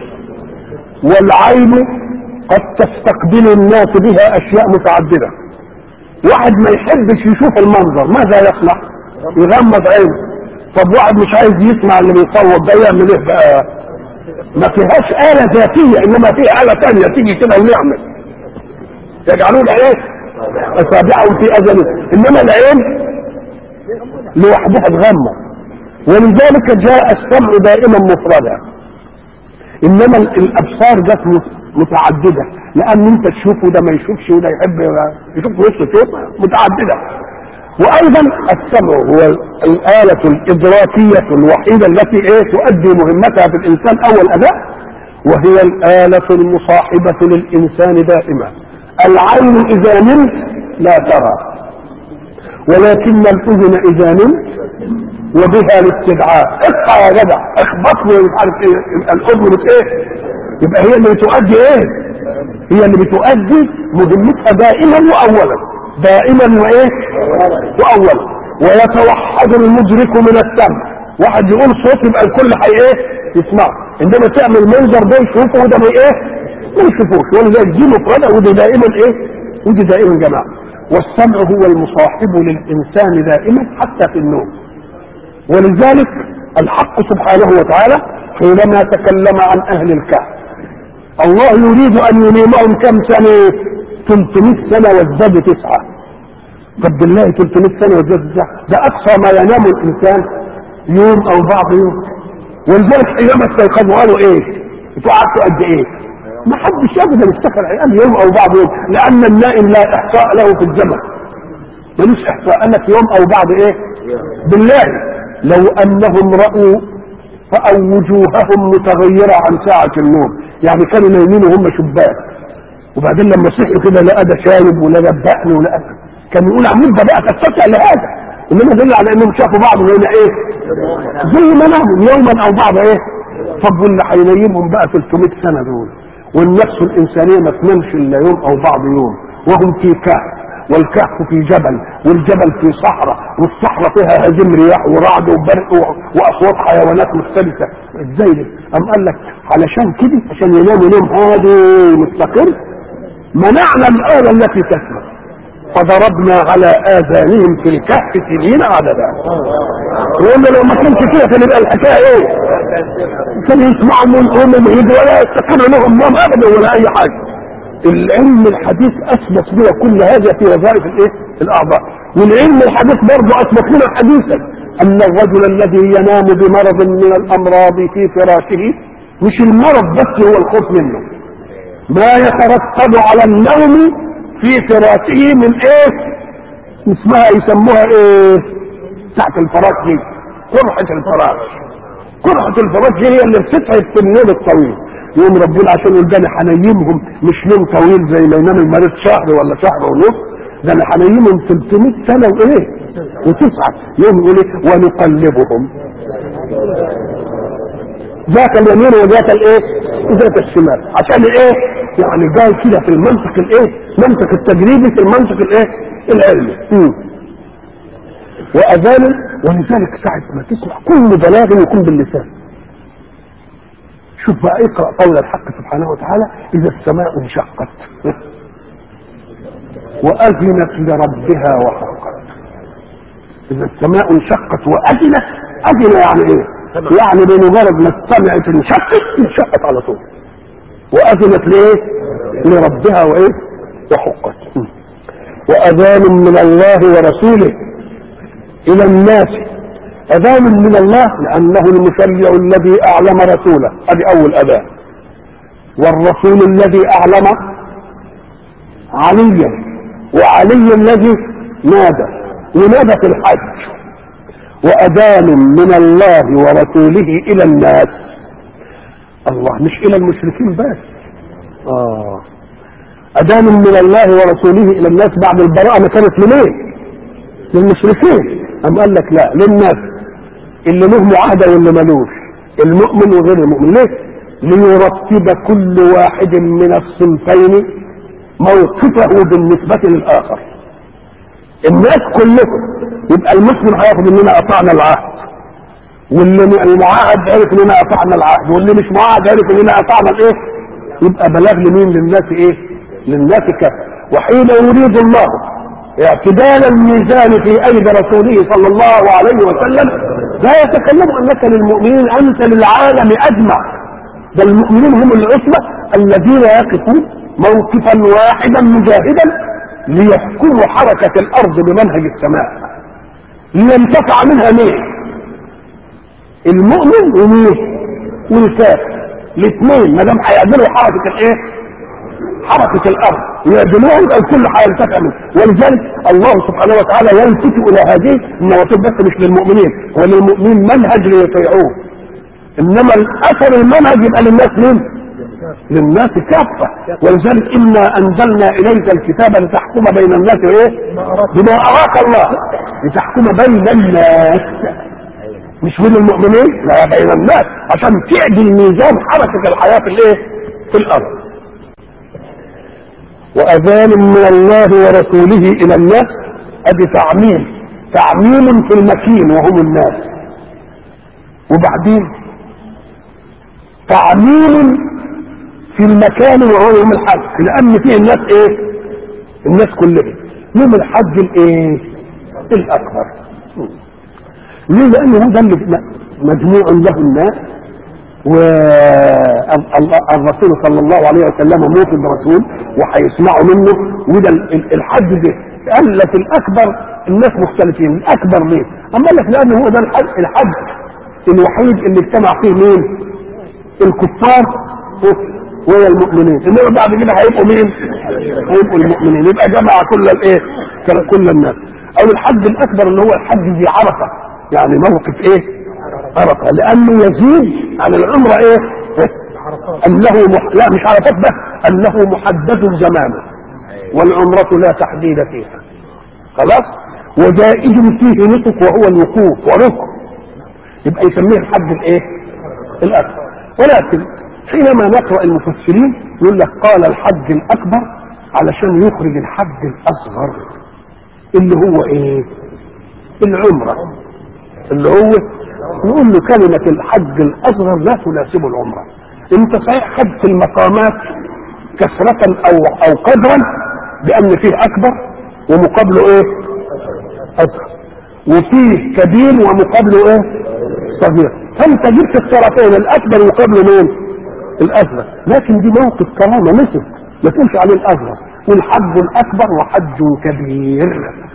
والعين قد تستقبل الناس بها اشياء متعدده. واحد ما يحبش يشوف المنظر ماذا يصنع؟ يغمض عينه. طب واحد مش عايز يسمع اللي بيصوت ده يعمل ايه بقى؟ ما فيهاش آلة ذاتية، انما فيها آلة ثانية تيجي كده ونعمل. يجعلون ايه؟ اصابعهم في اذنه، انما العين لوحدها تغمض. ولذلك جاء السمع دائما مفردا، انما الابصار جت متعدده، لان انت تشوفه ده ما يشوفش وده يحب يشوف وشه شوف متعدده. وايضا السمع هو الاله الادراكيه الوحيده التي ايه تؤدي مهمتها في الانسان اول اداء، وهي الاله المصاحبه للانسان دائما. العين اذا نمت لا ترى، ولكن الاذن اذا نمت وبها الاستدعاء، اصحى يا جدع اخبطني مش عارف ايه، الاذن بت ايه؟ يبقى هي اللي بتؤدي ايه؟ هي اللي بتؤدي مهمتها دائما واولا، دائما وايه؟ واولا. ويتوحد المدرك من السمع، واحد يقول صوت يبقى الكل حي ايه؟ يسمعه، انما تعمل منظر ده يشوفه وده ما ايه؟ ما يشوفوش. ولذلك دي مفرده ودي دائما ايه؟ ودي دائما جماعه. والسمع هو المصاحب للإنسان دائما حتى في النوم. ولذلك الحق سبحانه وتعالى حينما تكلم عن أهل الكهف الله يريد أن ينيمهم كم سنة؟ ثلاثمائة سنة وازداد تسعة. طب بالله ثلاثمائة سنة وازداد تسعة ده أقصى ما ينام الإنسان يوم أو بعض يوم. ولذلك حينما استيقظوا قالوا إيه؟ انتوا قعدتوا قد إيه؟ ما حدش ابدا استخر قال يوم او بعض يوم، لان النائم لا احصاء له في الزمن، ملوش احصاء. قال لك يوم او بعض ايه؟ بالله لو انهم راوا راوا وجوههم متغيره عن ساعه النوم، يعني كانوا نايمين وهم شباب، وبعدين لما صحوا كده لقى ده شايب ولا ده دقن ولا كان يقول عمود ده بقى تستطيع لهذا، انما دل على انهم شافوا بعض وهنا ايه؟ زي ما ناموا يوما او بعض ايه؟ طب واللي هينيمهم بقى ثلاثمائة سنه دول؟ والنفس الإنسانية ما تنامش إلا يوم أو بعض يوم، وهم في كهف، والكهف في جبل، والجبل في صحراء، والصحراء فيها هزيم رياح ورعد وبرق وأصوات حيوانات مختلفة. إزاي ده؟ أم قال لك علشان كده عشان يناموا نوم هادي مستقر منعنا الآلة التي تسمع فضربنا على آذانهم في الكهف سنين عددا. وقلنا لو ما كانش كده كان يبقى الحكاية إيه؟ كان يسمعوا من أم الهيد ولا يستقر لهم نوم أبدا ولا أي حاجة. العلم الحديث أثبت لنا كل هذا في وظائف الإيه؟ الأعضاء. والعلم الحديث برضه أثبت لنا حديثا أن الرجل الذي ينام بمرض من الأمراض في فراشه مش المرض بس هو الخوف منه، ما يترتب على النوم في فراشه من ايه؟ اسمها يسموها ايه؟ تحت الفراش دي قرحة الفراش. قرحة الفراش هي اللي بتتعب في النوم الطويل. يوم ربنا عشان يقول ده انا هنيمهم مش نوم طويل زي ما ينام المريض شهر ولا شهر ونص، ده انا هنيمهم ثلاثمائة سنة وايه؟ وتسعة. يوم يقول ايه؟ ونقلبهم ذات اليمين وذات الايه وذات الشمال. عشان ايه؟ يعني جاي كده في المنطق الايه منطق التجريبي في المنطق الايه العلمي. واذان، ولذلك ساعة ما تسمع كل بلاغ يكون باللسان. شوف بقى اقرأ قول الحق سبحانه وتعالى اذا السماء انشقت واذنت لربها وحقت. اذا السماء انشقت واذنت، اذن يعني ايه؟ يعني بمجرد ما استمعت انشقت انشقت على طول. واذنت لايه؟ لربها وايه؟ وحقت. واذان من الله ورسوله الى الناس. اذان من الله لانه المشرع الذي اعلم رسوله، هذه اول اذان. والرسول الذي اعلم عليا، وعلي الذي نادى ونادى في الحج. واذان من الله ورسوله الى الناس. الله مش الى المشركين بس. اه اذان من الله ورسوله الى الناس بعد البراءه ما كانت لمين؟ للمشركين. ام قال لك لا، للناس اللي له معاهده واللي ملوش، المؤمن وغير المؤمن. ليه؟ ليرتب كل واحد من الصنفين موقفه بالنسبه للاخر. الناس كلهم يبقى المسلم هياخد اننا اطعنا العهد، واللي المعاهد عرف اننا اطعنا العهد، واللي مش معاهد عرف اننا اطعنا الايه. يبقى بلاغ لمين؟ للناس ايه؟ للناس كافة. وحين يريد الله اعتدال الميزان في ايدي رسوله صلى الله عليه وسلم لا يتكلم انك للمؤمنين، انت للعالم اجمع. ده المؤمنين هم العصمة الذين يقفون موقفا واحدا مجاهدا ليحكموا حركة الارض بمنهج السماء، لينتفع منها مين؟ المؤمن ومين؟ والكافر. الاثنين ما دام هيعملوا حركة الايه؟ حركة الارض ويعدلوها، يبقى الكل هينتفع منه. ولذلك الله سبحانه وتعالى يلتفت الى هذه النواتب بس مش للمؤمنين، وللمؤمنين منهج ليطيعوه. انما الاثر المنهج يبقى للناس مين؟ للناس كافة. ولذلك انا انزلنا اليك الكتاب لتحكم بين الناس ايه؟ بما اراك الله، لتحكم بين الناس مش بين المؤمنين، لا بين الناس، عشان تعدل ميزان حركة الحياة في الايه؟ في الارض. واذان من الله ورسوله الى الناس، ادي تعميم تعميم في المكين وهم الناس، وبعدين تعميم في المكان وهو يوم الحج، لان فيه الناس ايه؟ الناس كلهم. يوم الحج الايه؟ الاكبر. ليه؟ لانه هو ده اللي مجموع له الناس، والرسول صلى الله عليه وسلم موفد رسول وهيسمعوا منه. وده الحج ده قال لك الاكبر الناس مختلفين. الاكبر ليه؟ اما قال لك لانه هو ده الحج, الحج الوحيد اللي اجتمع فيه مين؟ الكفار وهو المؤمنين. انما بعد كده هيبقوا مين؟ هيبقوا المؤمنين. يبقى جمع كل الايه؟ كل الناس. او الحج الاكبر اللي هو الحج ذي عرفه، يعني موقف ايه؟ عرفه، لانه يزيد عن العمره ايه؟ انه مح... لا مش عرفات بس، انه محدد زمانه، والعمره لا تحديد فيها. خلاص؟ وجائز فيه نطق وهو الوقوف وركن، يبقى يسميه الحج الايه؟ الاكبر. ولكن حينما نقرا المفسرين يقول لك قال الحج الاكبر علشان يخرج الحج الاصغر اللي هو ايه؟ العمره. اللي هو نقول له كلمه الحج الاصغر لا تناسب العمره. انت صحيح خدت المقامات كثره او او قدرا بان فيه اكبر ومقابله ايه؟ اصغر، وفيه كبير ومقابله ايه؟ صغير. فانت جبت الطرفين الاكبر مقابله مين؟ الاصغر. لكن دي موقف كرامه مثل ما تقولش عليه الاصغر، والحج الاكبر وحج كبير.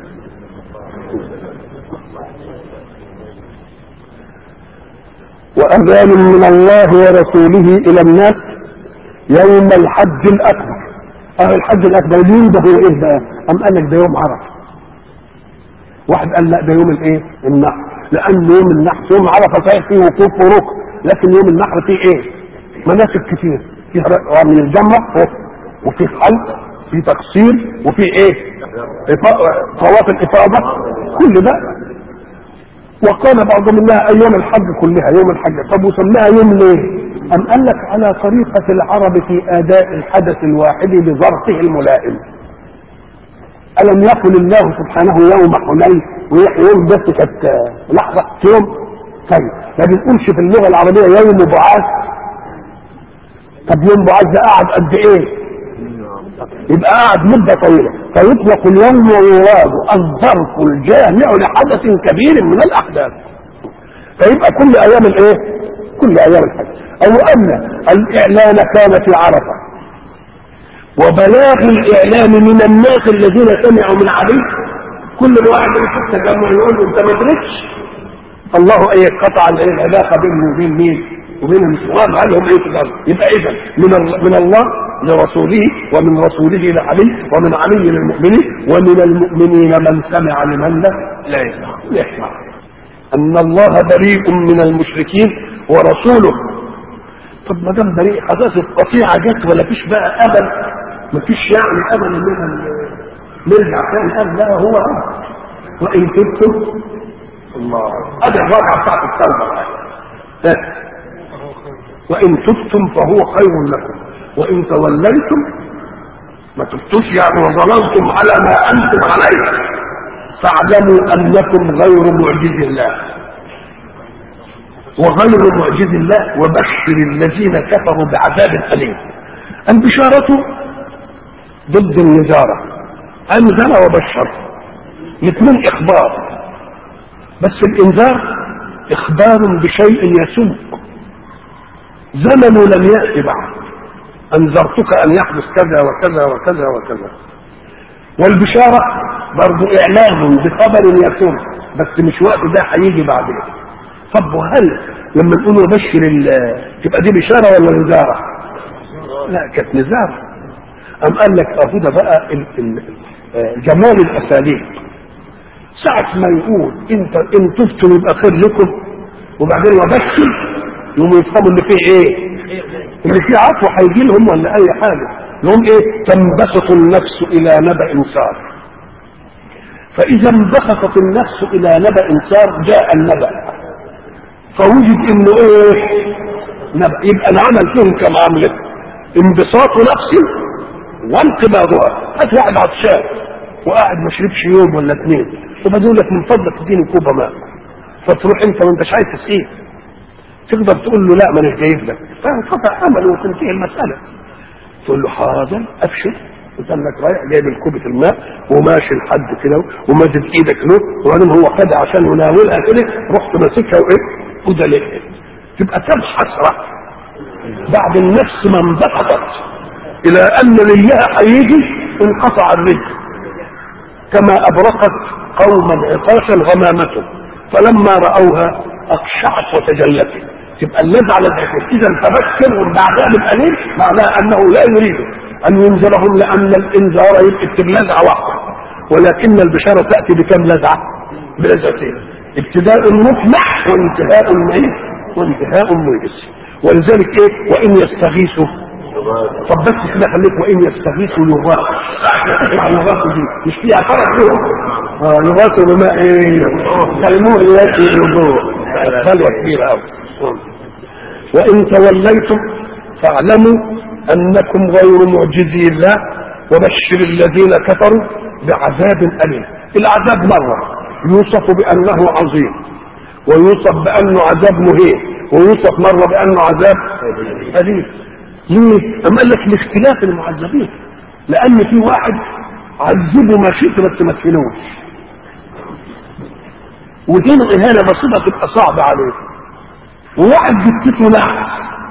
واذان من الله ورسوله الى الناس يوم الحج الاكبر. اه الحج الاكبر اليوم ده هو ايه بقى؟ ام قال لك ده يوم عرفه. واحد قال لا ده يوم الايه؟ النحر. لان يوم النحر يوم عرفه صحيح فيه وقوف وركن، لكن يوم النحر فيه ايه؟ مناسك كتير، فيه من الجمره وفيه خلق، فيه تقصير، وفيه ايه؟ طواف الافاضه، كل ده. وقال بعضهم انها ايام الحج كلها يوم الحج. طب وسماها يوم ليه؟ ام قال لك على طريقه العرب في اداء الحدث الواحد لظرفه الملائم. الم يقل الله سبحانه يوم حنين ويوم بس كانت لحظه يوم؟ طيب ما بنقولش في اللغه العربيه يوم بعاث؟ طب يوم بعاث ده قعد قد ايه؟ يبقى قعد مده طويله. فيطلق اليوم ويراد الظرف الجامع لحدث كبير من الاحداث. فيبقى كل ايام الايه؟ كل ايام الحج. او ان الاعلان كان في عرفه وبلاغ الاعلان من الناس الذين سمعوا من عليه كل واحد يشوف تجمع يقول له انت ما دركش الله ايه قطع العلاقه بينه وبين مين وبين المسلمين قال لهم ايه تقدر. يبقى اذا من من الله لرسوله ومن رسوله لعلي ومن علي للمؤمنين ومن المؤمنين من سمع لمن لا يسمع. ان الله بريء من المشركين ورسوله. طب ما دام بريء خلاص القطيعه جت ولا فيش بقى امل؟ ما فيش يعني امل ان نرجع تاني؟ قال لا هو أمل. وان كنتم الله هذا الواقع بتاعت التوبه. وان تبتم فهو خير لكم وان توليتم ما تبتوش يعني وظللتم على ما انتم عليه فاعلموا انكم غير معجز الله وغير معجز الله وبشر الذين كفروا بعذاب اليم. البشاره ضد النذاره. انذر وبشر الاثنين اخبار، بس الانذار اخبار بشيء يسوق زمن لم يأتي بعد. انذرتك ان يحدث كذا وكذا وكذا وكذا. والبشارة برضو اعلان بخبر يسوق بس مش وقت ده هيجي بعدين. طب وهل لما نقول وبشر تبقى دي بشارة ولا نذارة؟ لا كانت نذارة. ام قال لك اهو ده بقى جمال الاساليب. ساعة ما يقول انت ان تفتوا يبقى خير لكم وبعدين وبشر يوم يفهموا ان فيه ايه؟ ان فيه عفو هيجي لهم ولا اي حاجه. لهم ايه؟ تنبسط النفس الى نبأ سار. فاذا انبسطت النفس الى نبأ سار جاء النبأ فوجد انه ايه؟ نبأ. يبقى العمل فيهم كم عمله؟ انبساط نفس وانقباضها. هات واحد عطشان وقاعد ما شربش يوم ولا اثنين وبدون لك من فضلك تديني كوبا ماء فتروح انت وانت مش عايز تسقيه تقدر تقول له لا ما انا جايب لك فانقطع عمله وتنتهي المساله. تقول له حاضر ابشر قلت لك رايح جايب الكوبة الماء وماشي لحد كده ومادد ايدك له وبعدين هو خدها عشان يناولها كده رحت ماسكها وايه وده ليه. تبقى كم حسره بعد النفس ما انبسطت الى ان لله هيجي انقطع الرزق كما ابرقت قوما عطاشا غمامته فلما راوها اقشعت وتجلت. تبقى النزعه للذكر. اذا فبشرهم بعذاب اليم معناه انه لا يريد ان ينذرهم لان الانذار يبقى بلزعه واحده ولكن البشاره تاتي بكم لزعه؟ بلزعتين. ابتداء مطمح وانتهاء ميت وانتهاء ميئس. ولذلك ايه؟ وان يستغيثوا. طب بس كده خليك وان يستغيثوا يغاثوا. اسمع يغاثوا دي مش فيها فرق لهم. اه يغاثوا بماء ايه؟ كالموء ياتي الوضوء. بلوى كبيره قوي. وان توليتم فاعلموا انكم غير معجزي الله وبشر الذين كفروا بعذاب اليم. العذاب مره يوصف بانه عظيم ويوصف بانه عذاب مهين ويوصف مره بانه عذاب اليم. ليه؟ أم قال لك لاختلاف المعذبين لأن في واحد عذبه ما شئت بس ما تفنوش ودين إهانة بسيطة تبقى صعبة عليه وواحد جبته لعنة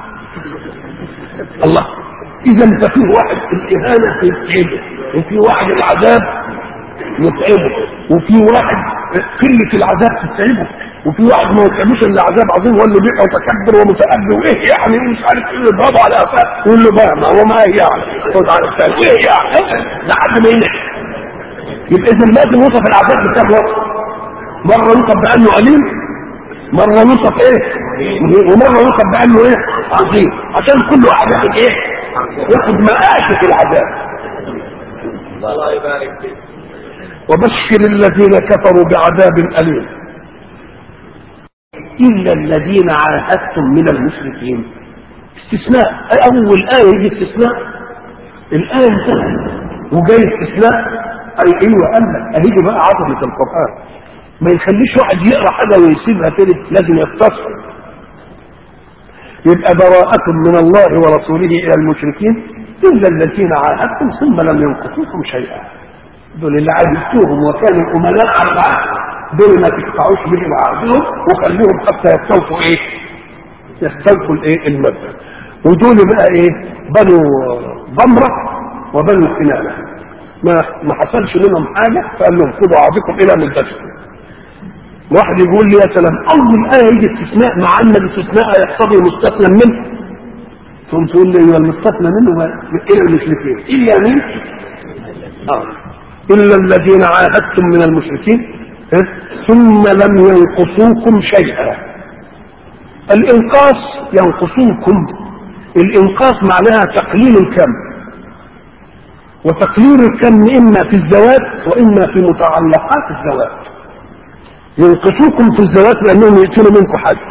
الله. إذا ففي واحد الإهانة يتعبه وفي واحد العذاب يتعبه وفي واحد قلة العذاب تتعبه وفي واحد ما يتعبوش الا عذاب عظيم هو اللي بيبقى متكبر ومتأبي وايه يعني مش عارف ايه يضربه على قفاه يقول له بقى ما هو ما هي يعني خد على قفاه وايه يعني لحد ما ينحي. يبقى اذا لازم يوصف العذاب بكام وصف. مره يوصف بانه اليم مره يوصف ايه ومره يوصف بانه ايه عظيم عشان كل واحد ياخد ايه ياخد مآشة العذاب. الله يبارك فيك. وبشر الذين كفروا بعذاب اليم. إلا الذين عاهدتم من المشركين. استثناء، أول آية يجي استثناء، الآية انتهت وجاي استثناء. أي أيوة قال لك أهيجي بقى عظمة القرآن، ما يخليش واحد يقرأ حاجة ويسيبها كده، لازم يختصر. يبقى براءة من الله ورسوله إلى المشركين إلا الذين عاهدتم ثم لم ينقصوكم شيئا. دول اللي عاهدتوهم وكانوا أمناء على العهد، دول ما تقطعوش بهم عهدهم وخليهم حتى يستوفوا إيه؟ يستوفوا الإيه؟ المبدأ. ودول بقى إيه؟ بنو ضمرة وبنو كنانة، ما ما حصلش منهم حاجة، فقال لهم خذوا عهدكم إلى مدتكم. واحد يقول لي يا سلام، اول ايه يجي استثناء مع ان الاستثناء يقتضي مستثنى منه، ثم تقول لي هو المستثنى منه الى المشركين الا مين؟ اه الا الذين عاهدتم من المشركين ثم لم ينقصوكم شيئا. الانقاص ينقصوكم، الانقاص معناها تقليل الكم، وتقليل الكم اما في الزواج واما في متعلقات الزواج. ينقصوكم في الزواج لانهم يقتلوا منكم حد،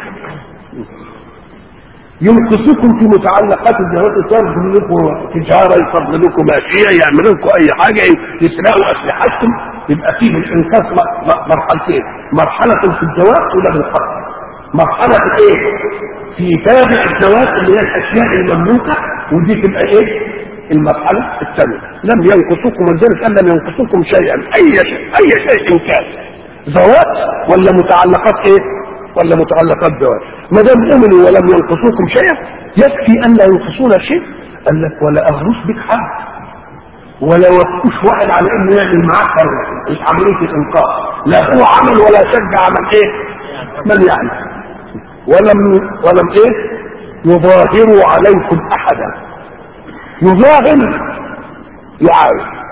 ينقصوكم في متعلقات الزواج، يصرفوا لكم تجاره، يصرفوا لكم ماشيه، يعملوا لكم اي حاجه، يسرقوا اسلحتكم. يبقى فيه الانقاص مرحلتين، مرحله في الزواج ولا بالقتل، مرحله ايه في تابع الزواج اللي هي الاشياء المملوكه، ودي تبقى ايه المرحله الثانيه. لم ينقصوكم، ولذلك قال لم ينقصوكم شيئا، اي شيء اي شيء كان زواج ولا متعلقات ايه ولا متعلقات زواج. ما دام امنوا ولم ينقصوكم شيئا يكفي ان لا ينقصونا شيء. قال لك ولا اغرس بك حد ولا وقفوش واحد على انه يعمل معاك عمليه الانقاذ، لا هو عمل ولا شجع عمل ايه من يعمل، ولم ولم ايه يظاهروا عليكم احدا. يظاهر يعاون،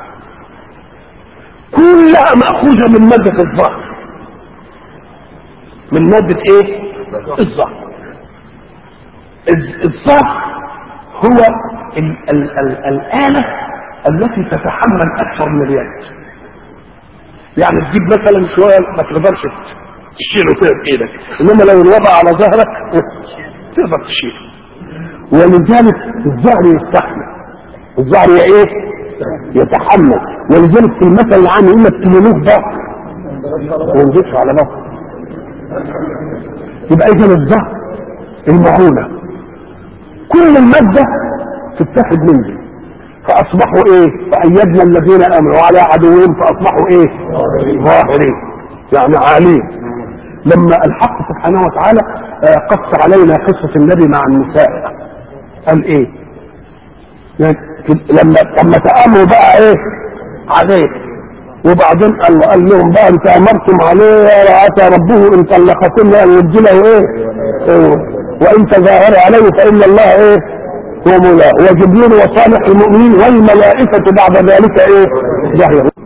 كلها مأخوذة من مادة الظهر، من مادة ايه الظهر. الظهر هو ال ال ال الآلة التي تتحمل أكثر من اليد. يعني تجيب مثلا شوية ما تقدرش تشيله كده بإيدك، إنما لو الوضع على ظهرك تقدر تشيله. ولذلك الظهر يستحمل، الظهر ايه يتحمل. ولذلك في المثل العام يقول لك تمنوه ظهر ما ينزلش على ظهر. يبقى اذا الظهر المعونة كل المادة تتاخد منه، فاصبحوا ايه فأيدنا الذين امنوا على عدوهم فاصبحوا ايه ظاهرين، يعني عالين. لما الحق سبحانه وتعالى قص علينا قصة النبي مع النساء قال ايه يعني لما لما تأمروا بقى ايه عليه، وبعدين الله قال لهم بقى انت امرتم عليه وعسى ربه ان طلقكن ان يبدله ايه, إيه وان تظاهر عليه فان الله ايه هو مولاه وجبريل وصالح المؤمنين والملائكه بعد ذلك ايه ظاهرون.